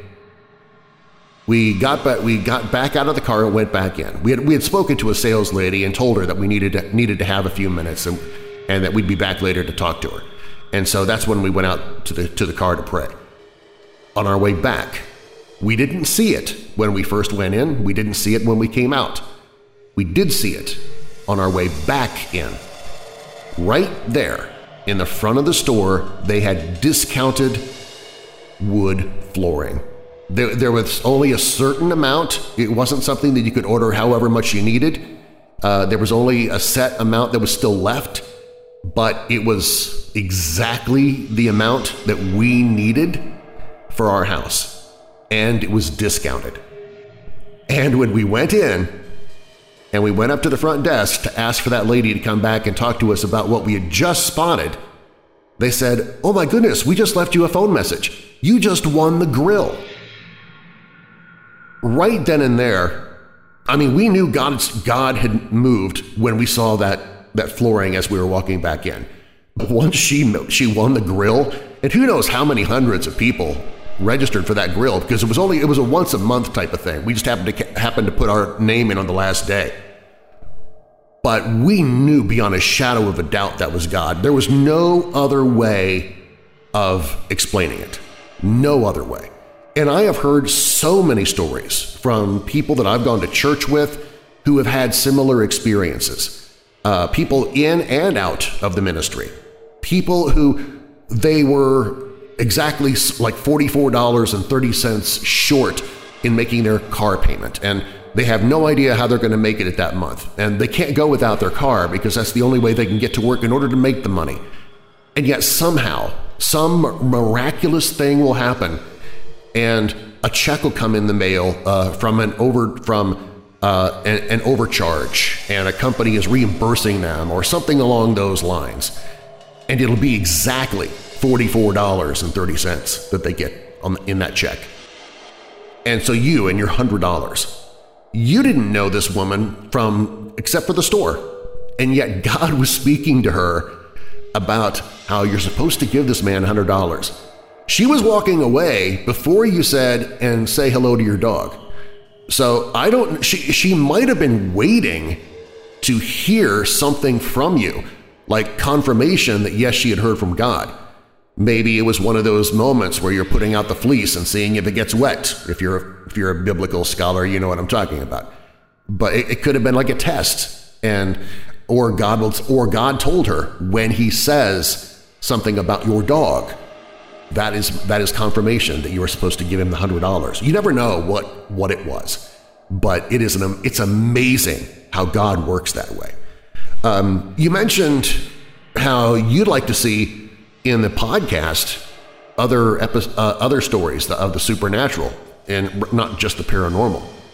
We got back. We got back out of the car and went back in. We had we had spoken to a sales lady and told her that we needed to, needed to have a few minutes, and and that we'd be back later to talk to her. And so that's when we went out to the to the car to pray. On our way back, we didn't see it when we first went in. We didn't see it when we came out. We did see it on our way back in. Right there in the front of the store, they had discounted wood flooring. There, there was only a certain amount. It wasn't something that you could order however much you needed. Uh, there was only a set amount that was still left, but it was exactly the amount that we needed for our house, and it was discounted. And when we went in and we went up to the front desk to ask for that lady to come back and talk to us about what we had just spotted, they said, "Oh my goodness, we just left you a phone message. You just won the grill." Right then and there, I mean, we knew God's, God had moved when we saw that, that flooring as we were walking back in. But once she she won the grill, and who knows how many hundreds of people registered for that grill, because it was only it was a once a month type of thing. We just happened to happened to put our name in on the last day. But we knew beyond a shadow of a doubt that was God. There was no other way of explaining it. No other way. And I have heard so many stories from people that I've gone to church with who have had similar experiences. Uh, people in and out of the ministry. People who they were exactly like forty-four dollars and thirty cents short in making their car payment. And they have no idea how they're going to make it at that month. And they can't go without their car because that's the only way they can get to work in order to make the money. And yet somehow, some miraculous thing will happen, and a check will come in the mail uh, from an over from uh, an, an overcharge, and a company is reimbursing them or something along those lines, and it'll be exactly forty-four dollars and thirty cents that they get on, in that check. And so you and your one hundred dollars, you didn't know this woman from except for the store, and yet God was speaking to her about how you're supposed to give this man one hundred dollars. She was walking away before you said, "and say hello to your dog." So I don't, she, she might have been waiting to hear something from you, like confirmation that yes, she had heard from God. Maybe it was one of those moments where you're putting out the fleece and seeing if it gets wet. If you're, a, if you're a biblical scholar, you know what I'm talking about. But it, it could have been like a test, and or God will, or God told her when he says something about your dog, That is that is confirmation that you are supposed to give him the one hundred dollars. You never know what, what it was, but it is an, it's amazing how God works that way. Um, you mentioned how you'd like to see in the podcast other epi- uh, other stories of the supernatural and not just the paranormal.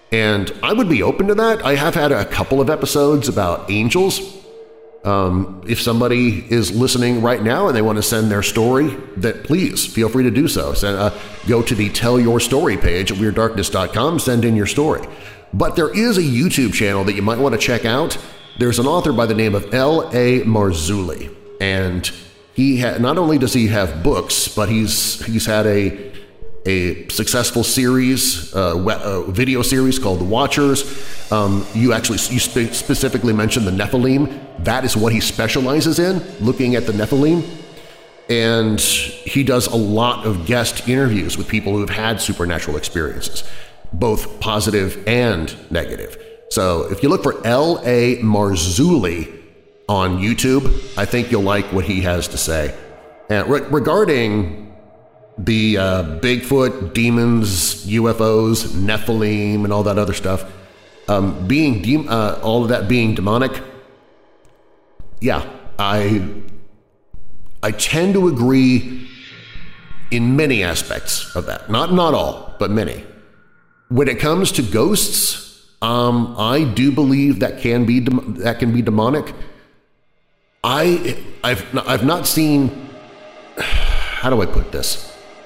And I would be open to that. I have had a couple of episodes about angels. Um, if somebody is listening right now and they want to send their story, that please feel free to do so. Send, uh, go to the Tell Your Story page at Weird Darkness dot com, send in your story. But there is a YouTube channel that you might want to check out. There's an author by the name of L A Marzulli, and he ha- not only does he have books, but he's he's had a a successful series, uh, a video series called The Watchers. Um, you actually you spe- specifically mentioned the Nephilim. That is what he specializes in, looking at the Nephilim. And he does a lot of guest interviews with people who have had supernatural experiences, both positive and negative. So if you look for L A Marzulli on YouTube, I think you'll like what he has to say. And re- regarding the uh, Bigfoot, demons, U F Os, Nephilim, and all that other stuff, um, being de- uh, all of that being demonic, yeah, I I tend to agree in many aspects of that. Not not all, but many. When it comes to ghosts, um, I do believe that can be de- that can be demonic. I I've I've not seen. How do I put this?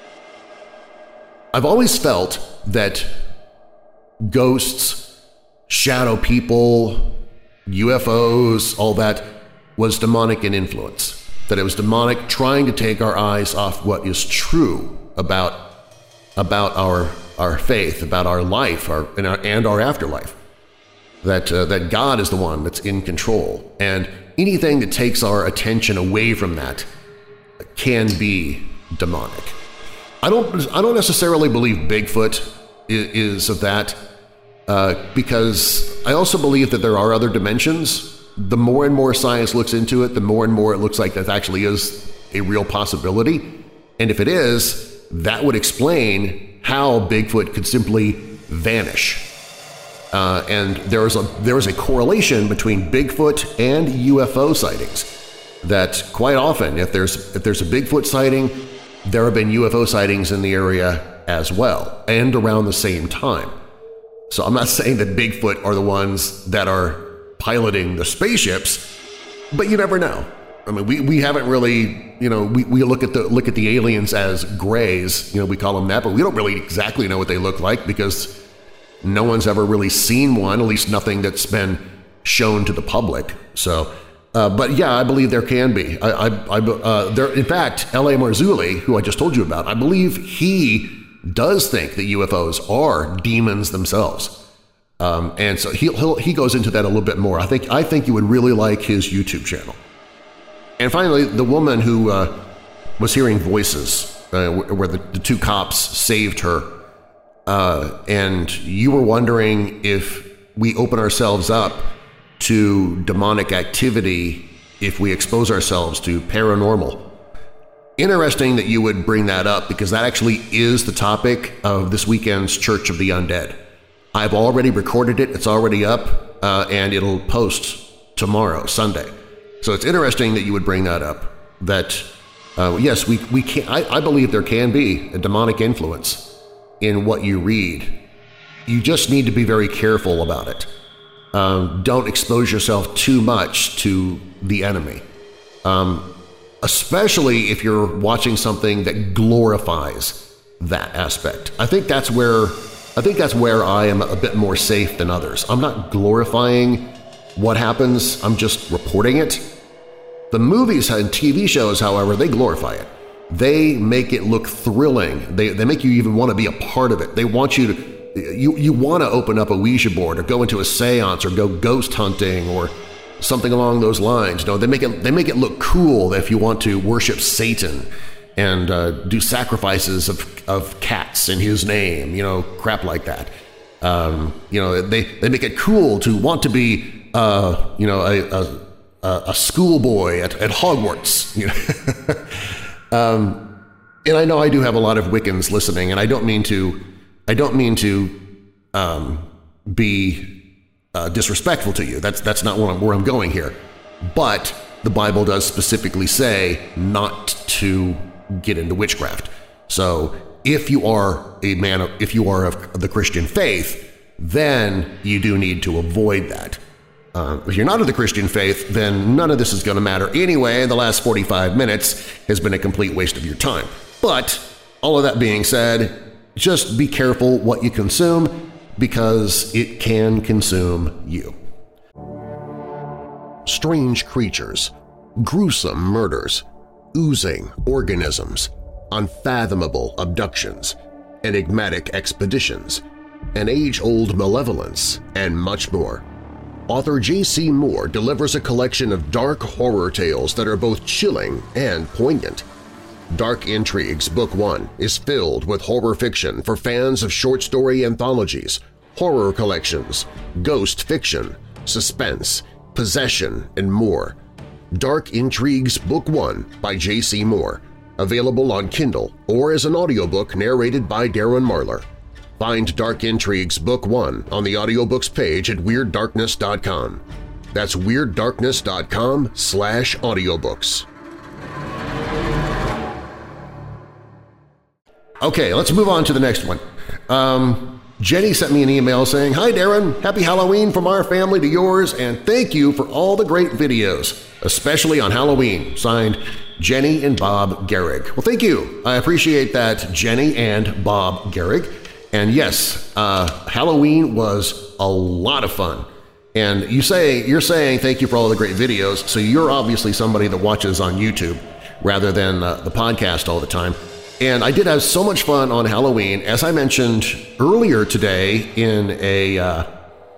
I've always felt that ghosts, shadow people, U F Os, all that was demonic in influence. That it was demonic trying to take our eyes off what is true about, about our, our faith, about our life our, and, our, and our afterlife. That, uh, that God is the one that's in control. And anything that takes our attention away from that can be demonic. I don't I don't necessarily believe Bigfoot is, is of that, uh, because I also believe that there are other dimensions. The more and more science looks into it, the more and more it looks like that actually is a real possibility. And if it is, that would explain how Bigfoot could simply vanish. Uh, and there is a there is a correlation between Bigfoot and U F O sightings. That quite often, if there's if there's a Bigfoot sighting, there have been U F O sightings in the area as well, and around the same time. So I'm not saying that Bigfoot are the ones that are piloting the spaceships, but you never know. I mean, we, we haven't really, you know, we, we look at the look at the aliens as grays, you know, we call them that, but we don't really exactly know what they look like because no one's ever really seen one, at least nothing that's been shown to the public. So Uh, but yeah, I believe there can be. I, I, I, uh, there, in fact, L A Marzulli, who I just told you about, I believe he does think that U F Os are demons themselves, um, and so he he'll, he goes into that a little bit more. I think I think you would really like his YouTube channel. And finally, the woman who uh, was hearing voices, uh, where the, the two cops saved her, uh, and you were wondering if we open ourselves up to demonic activity if we expose ourselves to paranormal. Interesting that you would bring that up because that actually is the topic of this weekend's Church of the Undead. I've already recorded it, it's already up, uh, and it'll post tomorrow, Sunday. So it's interesting that you would bring that up. That, uh, yes, we, we can, I, I believe there can be a demonic influence in what you read. You just need to be very careful about it. Um, don't expose yourself too much to the enemy, um, especially if you're watching something that glorifies that aspect. I think that's where I think that's where I am a bit more safe than others. I'm not glorifying what happens, I'm just reporting it. The movies and T V shows, however, they glorify it. They make it look thrilling. They, they make you even want to be a part of it. They want you to You you want to open up a Ouija board or go into a seance or go ghost hunting or something along those lines. No, they make it they make it look cool if you want to worship Satan and uh, do sacrifices of, of cats in his name, you know, crap like that. Um, you know, they, they make it cool to want to be, uh, you know, a a, a schoolboy at, at Hogwarts. You know, um, and I know I do have a lot of Wiccans listening, and I don't mean to. I don't mean to um, be uh, disrespectful to you. That's that's not where I'm, where I'm going here. But the Bible does specifically say not to get into witchcraft. So if you are a man, of, if you are of the Christian faith, then you do need to avoid that. Uh, if you're not of the Christian faith, then none of this is going to matter anyway. The last forty-five minutes has been a complete waste of your time. But all of that being said, just be careful what you consume because it can consume you. Strange creatures, gruesome murders, oozing organisms, unfathomable abductions, enigmatic expeditions, an age-old malevolence, and much more. Author J C Moore delivers a collection of dark horror tales that are both chilling and poignant. Dark Intrigues Book One is filled with horror fiction for fans of short story anthologies, horror collections, ghost fiction, suspense, possession, and more. Dark Intrigues Book One by J C Moore, available on Kindle or as an audiobook narrated by Darren Marlar. Find Dark Intrigues Book One on the audiobooks page at Weird Darkness dot com. That's Weird Darkness dot com slash audiobooks. Okay, let's move on to the next one. Um, Jenny sent me an email saying, "Hi Darren, happy Halloween from our family to yours, and thank you for all the great videos, especially on Halloween." Signed, Jenny and Bob Gehrig. Well, thank you. I appreciate that, Jenny and Bob Gehrig. And yes, uh, Halloween was a lot of fun. And you say, you're saying thank you for all the great videos, so you're obviously somebody that watches on YouTube rather than uh, the podcast all the time. And I did have so much fun on Halloween. As I mentioned earlier today in a, uh,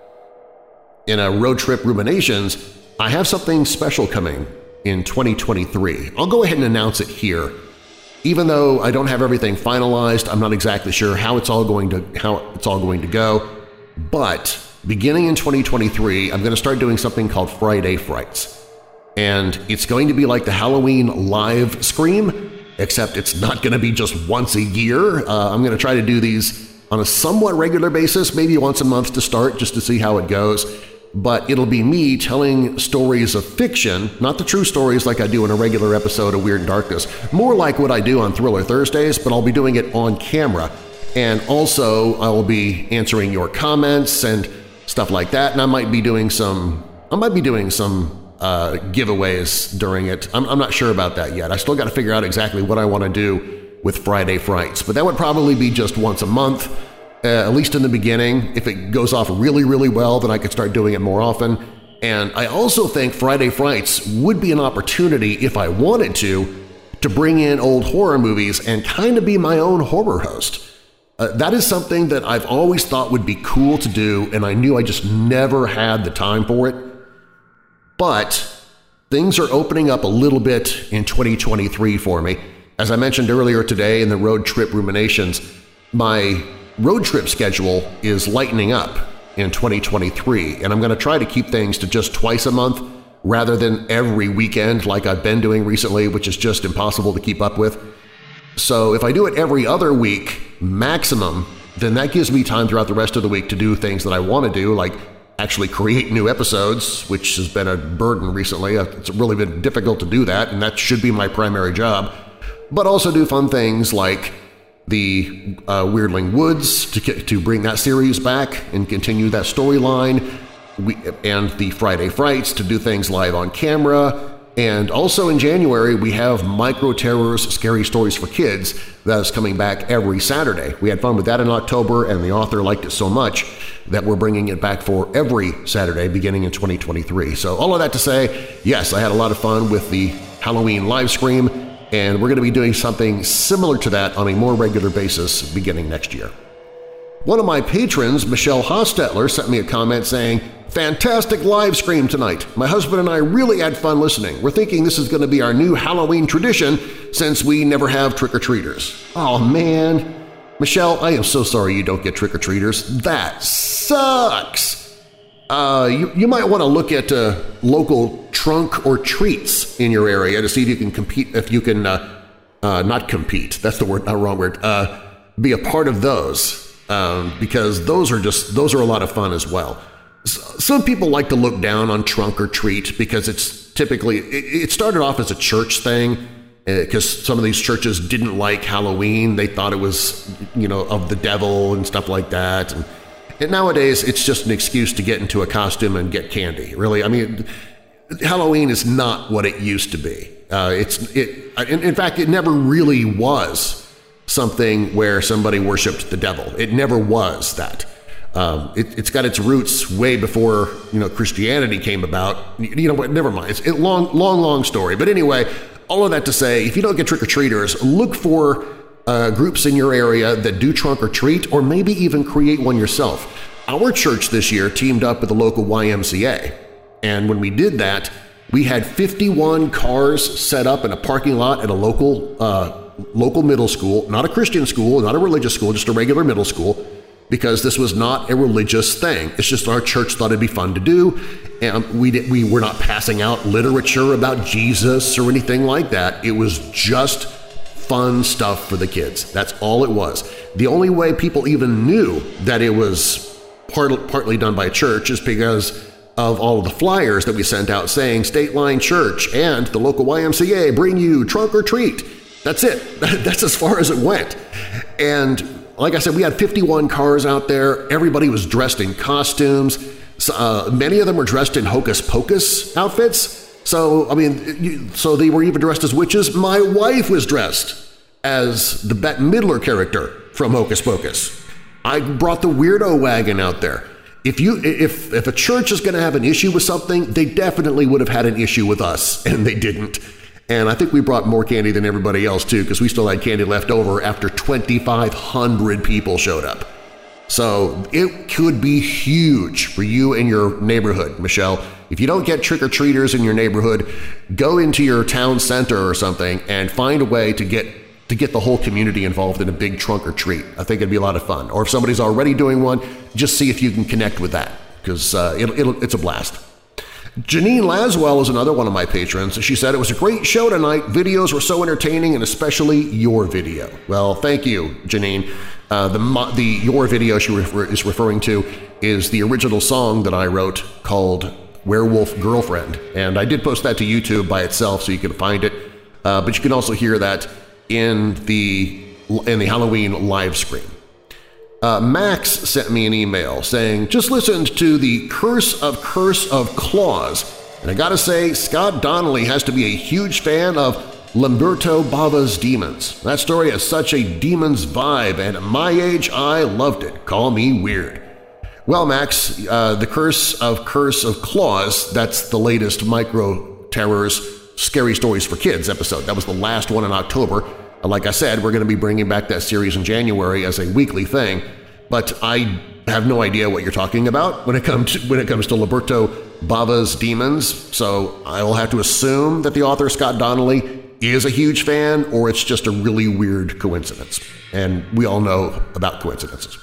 in a Road Trip Ruminations, I have something special coming in twenty twenty-three. I'll go ahead and announce it here. Even though I don't have everything finalized, I'm not exactly sure how it's all going to how it's all going to go. But beginning in twenty twenty-three, I'm going to start doing something called Friday Frights. And it's going to be like the Halloween live scream, except it's not going to be just once a year. Uh, I'm going to try to do these on a somewhat regular basis, maybe once a month to start, just to see how it goes. But it'll be me telling stories of fiction, not the true stories like I do in a regular episode of Weird Darkness, more like what I do on Thriller Thursdays, but I'll be doing it on camera. And also I will be answering your comments and stuff like that, and I might be doing some I might be doing some uh, giveaways during it. I'm, I'm not sure about that yet. I still got to figure out exactly what I want to do with Friday Frights, but that would probably be just once a month. Uh, at least in the beginning. If it goes off really, really well, then I could start doing it more often. And I also think Friday Frights would be an opportunity, if I wanted to, to bring in old horror movies and kind of be my own horror host. Uh, that is something that I've always thought would be cool to do, and I knew I just never had the time for it. But things are opening up a little bit in twenty twenty-three for me. As I mentioned earlier today in the Road Trip Ruminations, my road trip schedule is lightening up in twenty twenty-three, and I'm going to try to keep things to just twice a month rather than every weekend like I've been doing recently, which is just impossible to keep up with. So if I do it every other week maximum, then that gives me time throughout the rest of the week to do things that I want to do, like actually create new episodes, which has been a burden recently. It's really been difficult to do that, and that should be my primary job. But also do fun things like the uh, Weirdling Woods to, to bring that series back and continue that storyline, and the Friday Frights to do things live on camera. And also in January, we have Micro Terrors Scary Stories for Kids that is coming back every Saturday. We had fun with that in October, and the author liked it so much that we're bringing it back for every Saturday beginning in twenty twenty-three. So all of that to say, yes, I had a lot of fun with the Halloween live stream, and we're going to be doing something similar to that on a more regular basis beginning next year. One of my patrons, Michelle Hostetler, sent me a comment saying, "Fantastic live stream tonight. My husband and I really had fun listening. We're thinking this is going to be our new Halloween tradition since we never have trick-or-treaters." Oh man. Michelle, I am so sorry you don't get trick-or-treaters. That sucks. Uh, you, you might want to look at uh, local trunk or treats in your area to see if you can compete, if you can uh, uh, not compete, that's the word, not wrong word, uh, be a part of those, um, because those are just, those are a lot of fun as well. Some people like to look down on trunk or treat because it's typically, it, it started off as a church thing because uh, some of these churches didn't like Halloween. They thought it was, you know, of the devil and stuff like that. And And nowadays, it's just an excuse to get into a costume and get candy. Really, I mean, Halloween is not what it used to be. Uh, it's it. In, in fact, it never really was something where somebody worshipped the devil. It never was that. Um, it, it's got its roots way before, you know, Christianity came about. You know what? Never mind. It's a long, long, long story. But anyway, all of that to say, if you don't get trick-or-treaters, look for uh, groups in your area that do trunk or treat, or maybe even create one yourself. Our church this year teamed up with the local Y M C A. And when we did that, we had fifty-one cars set up in a parking lot at a local uh, local middle school, not a Christian school, not a religious school, just a regular middle school, because this was not a religious thing. It's just our church thought it'd be fun to do. And we did, we were not passing out literature about Jesus or anything like that. It was just fun stuff for the kids. That's all it was. The only way people even knew that it was part, partly done by a church is because of all of the flyers that we sent out saying State Line Church and the local Y M C A bring you trunk or treat. That's it. That's as far as it went. And like I said, we had fifty-one cars out there. Everybody was dressed in costumes. Uh, many of them were dressed in Hocus Pocus outfits. So, I mean, you, so they were even dressed as witches. My wife was dressed as the Bette Midler character from Hocus Pocus. I brought the weirdo wagon out there. If you, if if a church is going to have an issue with something, they definitely would have had an issue with us, and they didn't. And I think we brought more candy than everybody else, too, because we still had candy left over after twenty-five hundred people showed up. So it could be huge for you and your neighborhood, Michelle. If you don't get trick-or-treaters in your neighborhood, go into your town center or something and find a way to get to get the whole community involved in a big trunk or treat. I think it'd be a lot of fun. Or if somebody's already doing one, just see if you can connect with that, because uh, it'll, it'll, it's a blast. Janine Laswell is another one of my patrons. She said, it was a great show tonight. Videos were so entertaining, and especially your video. Well, thank you, Janine. Uh, the, the your video she refer, is referring to is the original song that I wrote called Werewolf Girlfriend. And I did post that to YouTube by itself so you can find it. Uh, but you can also hear that in the, in the Halloween live stream. Uh, Max sent me an email saying, just listened to the Curse of Curse of Claus, and I gotta say, Scott Donnelly has to be a huge fan of Lamberto Bava's Demons. That story has such a Demons vibe, and at my age, I loved it. Call me weird. Well, Max, uh, the Curse of Curse of Claus, that's the latest Micro Terrors Scary Stories for Kids episode. That was the last one in October. Like I said, we're going to be bringing back that series in January as a weekly thing, but I have no idea what you're talking about when it comes to, when it comes to Lamberto Bava's Demons, so I will have to assume that the author, Scott Donnelly, is a huge fan, or it's just a really weird coincidence, and we all know about coincidences.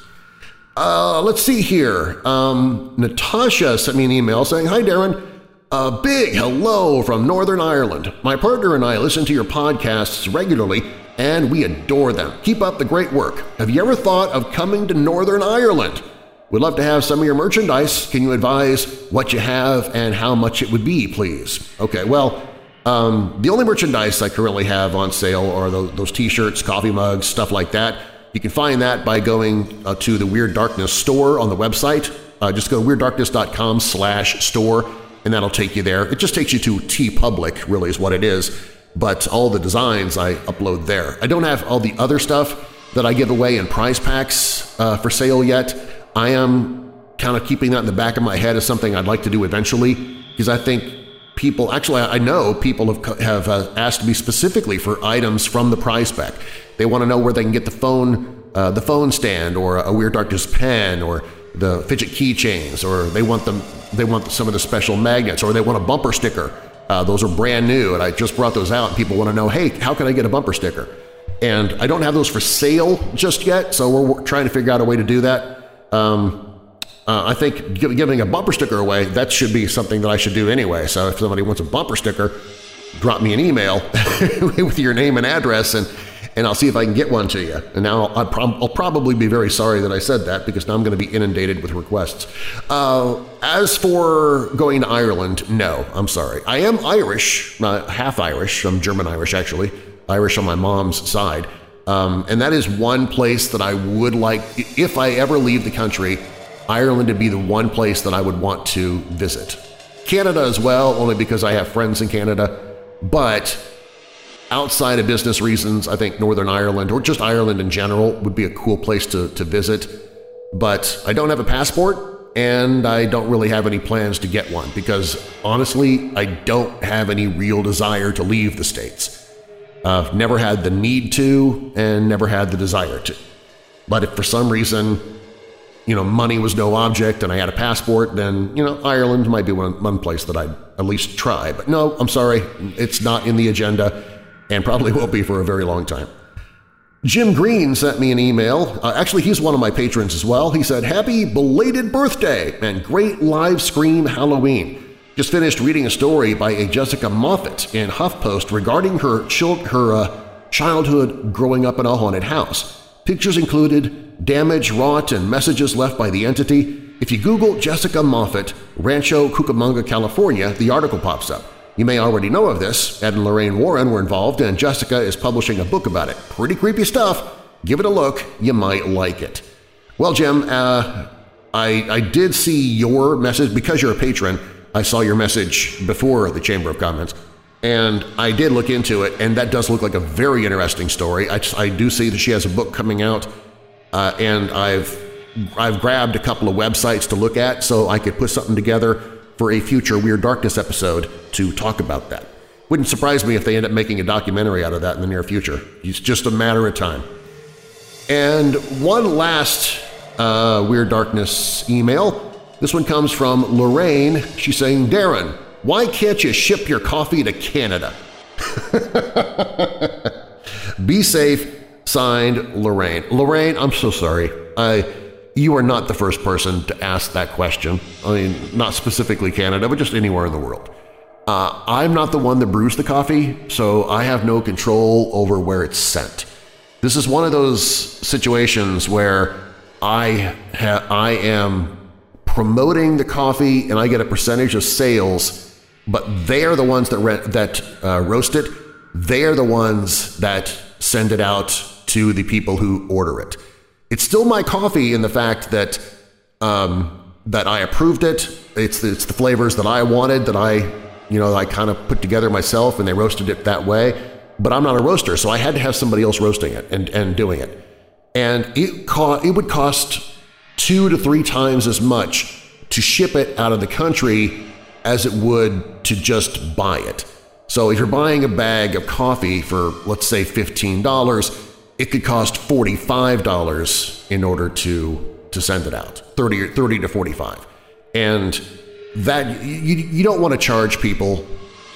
Uh, let's see here. Um, Natasha sent me an email saying, hi, Darren. A big hello from Northern Ireland. My partner and I listen to your podcasts regularly, and we adore them. Keep up the great work. Have you ever thought of coming to Northern Ireland? We'd love to have some of your merchandise. Can you advise what you have and how much it would be, please? Okay, well, um, the only merchandise I currently have on sale are those, those t-shirts, coffee mugs, stuff like that. You can find that by going uh, to the Weird Darkness store on the website. Uh, just go to weirddarkness.com slash store. And that'll take you there. It just takes you to TeePublic, really is what it is, but all the designs I upload there. I don't have all the other stuff that I give away in prize packs uh, for sale yet. I am kind of keeping that in the back of my head as something I'd like to do eventually, because I think people, actually I know people have, have uh, asked me specifically for items from the prize pack. They want to know where they can get the phone, uh, the phone stand, or a Weird Darkness pen, or the fidget keychains, or they want them, they want some of the special magnets, or they want a bumper sticker. Uh, those are brand new, and I just brought those out, and people want to know, hey, how can I get a bumper sticker? And I don't have those for sale just yet, so we're trying to figure out a way to do that. Um, uh, I think giving a bumper sticker away, that should be something that I should do anyway. So if somebody wants a bumper sticker, drop me an email with your name and address, and and I'll see if I can get one to you. And now I'll, prob- I'll probably be very sorry that I said that, because now I'm going to be inundated with requests. Uh, as for going to Ireland, no, I'm sorry. I am Irish, uh, half Irish. I'm German-Irish, actually. Irish on my mom's side. Um, and that is one place that I would like, if I ever leave the country, Ireland would be the one place that I would want to visit. Canada as well, only because I have friends in Canada, but outside of business reasons, I think Northern Ireland, or just Ireland in general, would be a cool place to, to visit. But I don't have a passport, and I don't really have any plans to get one because, honestly, I don't have any real desire to leave the States. I've never had the need to and never had the desire to. But if for some reason, you know, money was no object and I had a passport, then, you know, Ireland might be one, one place that I'd at least try. But no, I'm sorry, it's not in the agenda and probably won't be for a very long time. Jim Green sent me an email. Uh, actually, he's one of my patrons as well. He said, "Happy belated birthday and great live stream Halloween. Just finished reading a story by a Jessica Moffat in HuffPost regarding her, chil- her uh, childhood growing up in a haunted house. Pictures included damage wrought and messages left by the entity. If you Google Jessica Moffat, Rancho Cucamonga, California, the article pops up. You may already know of this. Ed and Lorraine Warren were involved, and Jessica is publishing a book about it. Pretty creepy stuff. Give it a look. You might like it." Well, Jim, uh, I, I did see your message. Because you're a patron, I saw your message before the Chamber of Comments, and I did look into it, and that does look like a very interesting story. I, I do see that she has a book coming out, uh, and I've, I've grabbed a couple of websites to look at so I could put something together for a future Weird Darkness episode to talk about that. Wouldn't surprise me if they end up making a documentary out of that in the near future. It's just a matter of time. And one last uh, Weird Darkness email. This one comes from Lorraine. She's saying, "Darren, why can't you ship your coffee to Canada?" Be safe. Signed, Lorraine. Lorraine, I'm so sorry. I... You are not the first person to ask that question. I mean, not specifically Canada, but just anywhere in the world. Uh, I'm not the one that brews the coffee, so I have no control over where it's sent. This is one of those situations where I ha- I am promoting the coffee and I get a percentage of sales, but they are the ones that re- that uh, roast it. They are the ones that send it out to the people who order it. It's still my coffee in the fact that um, that I approved it. It's the, it's the flavors that I wanted, that I, you know, I kind of put together myself, and they roasted it that way. But I'm not a roaster, so I had to have somebody else roasting it and, and doing it. And it co- it would cost two to three times as much to ship it out of the country as it would to just buy it. So if you're buying a bag of coffee for, let's say, fifteen dollars, it could cost forty-five dollars in order to, to send it out, thirty, thirty to forty-five. And that you, you don't want to charge people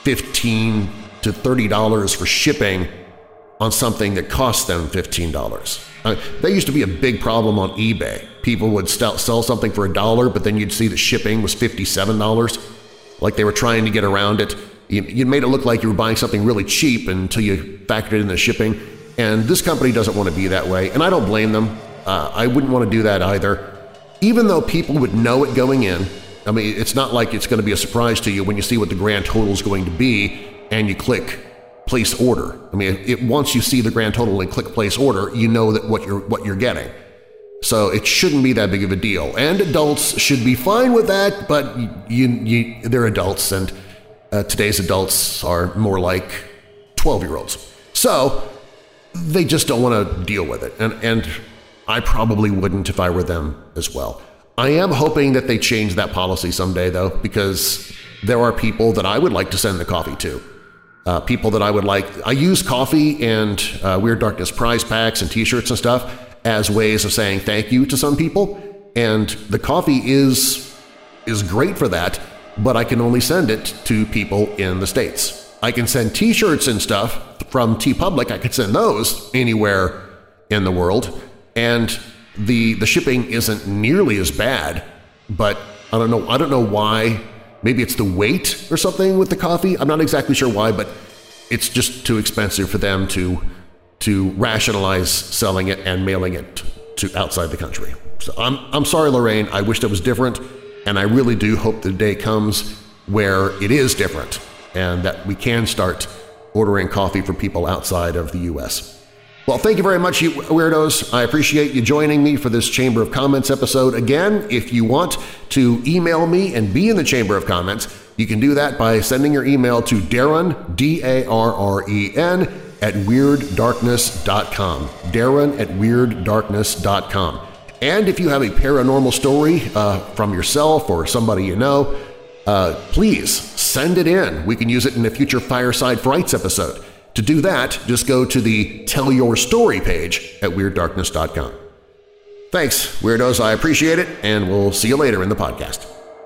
fifteen to thirty dollars for shipping on something that costs them fifteen dollars. Uh, that used to be a big problem on eBay. People would sell, sell something for a dollar, but then you'd see the shipping was fifty-seven dollars, like they were trying to get around it. You, you made it look like you were buying something really cheap until you factored in the shipping. And this company doesn't want to be that way, and I don't blame them. Uh, I wouldn't want to do that either. Even though people would know it going in, I mean, it's not like it's going to be a surprise to you when you see what the grand total is going to be and you click place order. I mean, it, once you see the grand total and click place order, you know that what you're what you're getting. So it shouldn't be that big of a deal. And adults should be fine with that, but you, you, they're adults, and uh, today's adults are more like twelve-year-olds. So they just don't want to deal with it, and, and I probably wouldn't if I were them as well. I am hoping that they change that policy someday, though, because there are people that I would like to send the coffee to. Uh, people that I would like... I use coffee and uh, Weird Darkness prize packs and t-shirts and stuff as ways of saying thank you to some people, and the coffee is is great for that, but I can only send it to people in the States. I can send t-shirts and stuff from TeePublic. I could send those anywhere in the world, and the the shipping isn't nearly as bad, but I don't know I don't know why. Maybe it's the weight or something with the coffee. I'm not exactly sure why, but it's just too expensive for them to to rationalize selling it and mailing it to outside the country. So I'm I'm sorry, Lorraine. I wish that was different, and I really do hope the day comes where it is different and that we can start ordering coffee from people outside of the U S. Well, thank you very much, you weirdos. I appreciate you joining me for this Chamber of Comments episode. Again, if you want to email me and be in the Chamber of Comments, you can do that by sending your email to Darren, D A R R E N, at weird darkness dot com. Darren at weird darkness dot com. And if you have a paranormal story uh, from yourself or somebody you know, uh, please send it in. We can use it in a future Fireside Frights episode. To do that, just go to the Tell Your Story page at weird darkness dot com. Thanks, weirdos. I appreciate it, and we'll see you later in the podcast.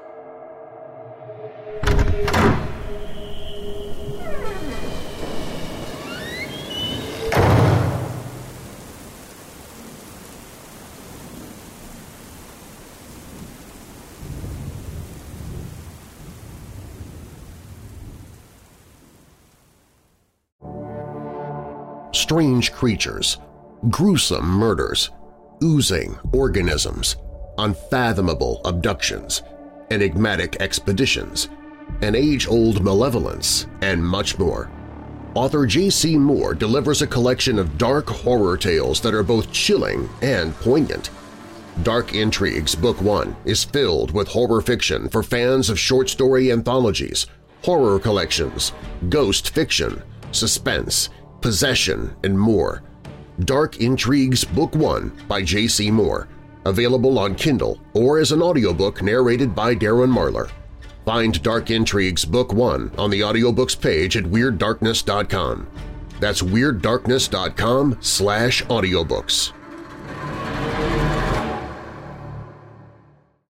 Strange creatures, gruesome murders, oozing organisms, unfathomable abductions, enigmatic expeditions, an age-old malevolence, and much more. Author J C Moore delivers a collection of dark horror tales that are both chilling and poignant. Dark Intrigues Book One is filled with horror fiction for fans of short story anthologies, horror collections, ghost fiction, suspense, possession, and more. Dark Intrigues Book One by J C Moore, available on Kindle or as an audiobook narrated by Darren Marlar. Find Dark Intrigues Book One on the audiobooks page at weird darkness dot com. That's weird darkness dot com slash audiobooks.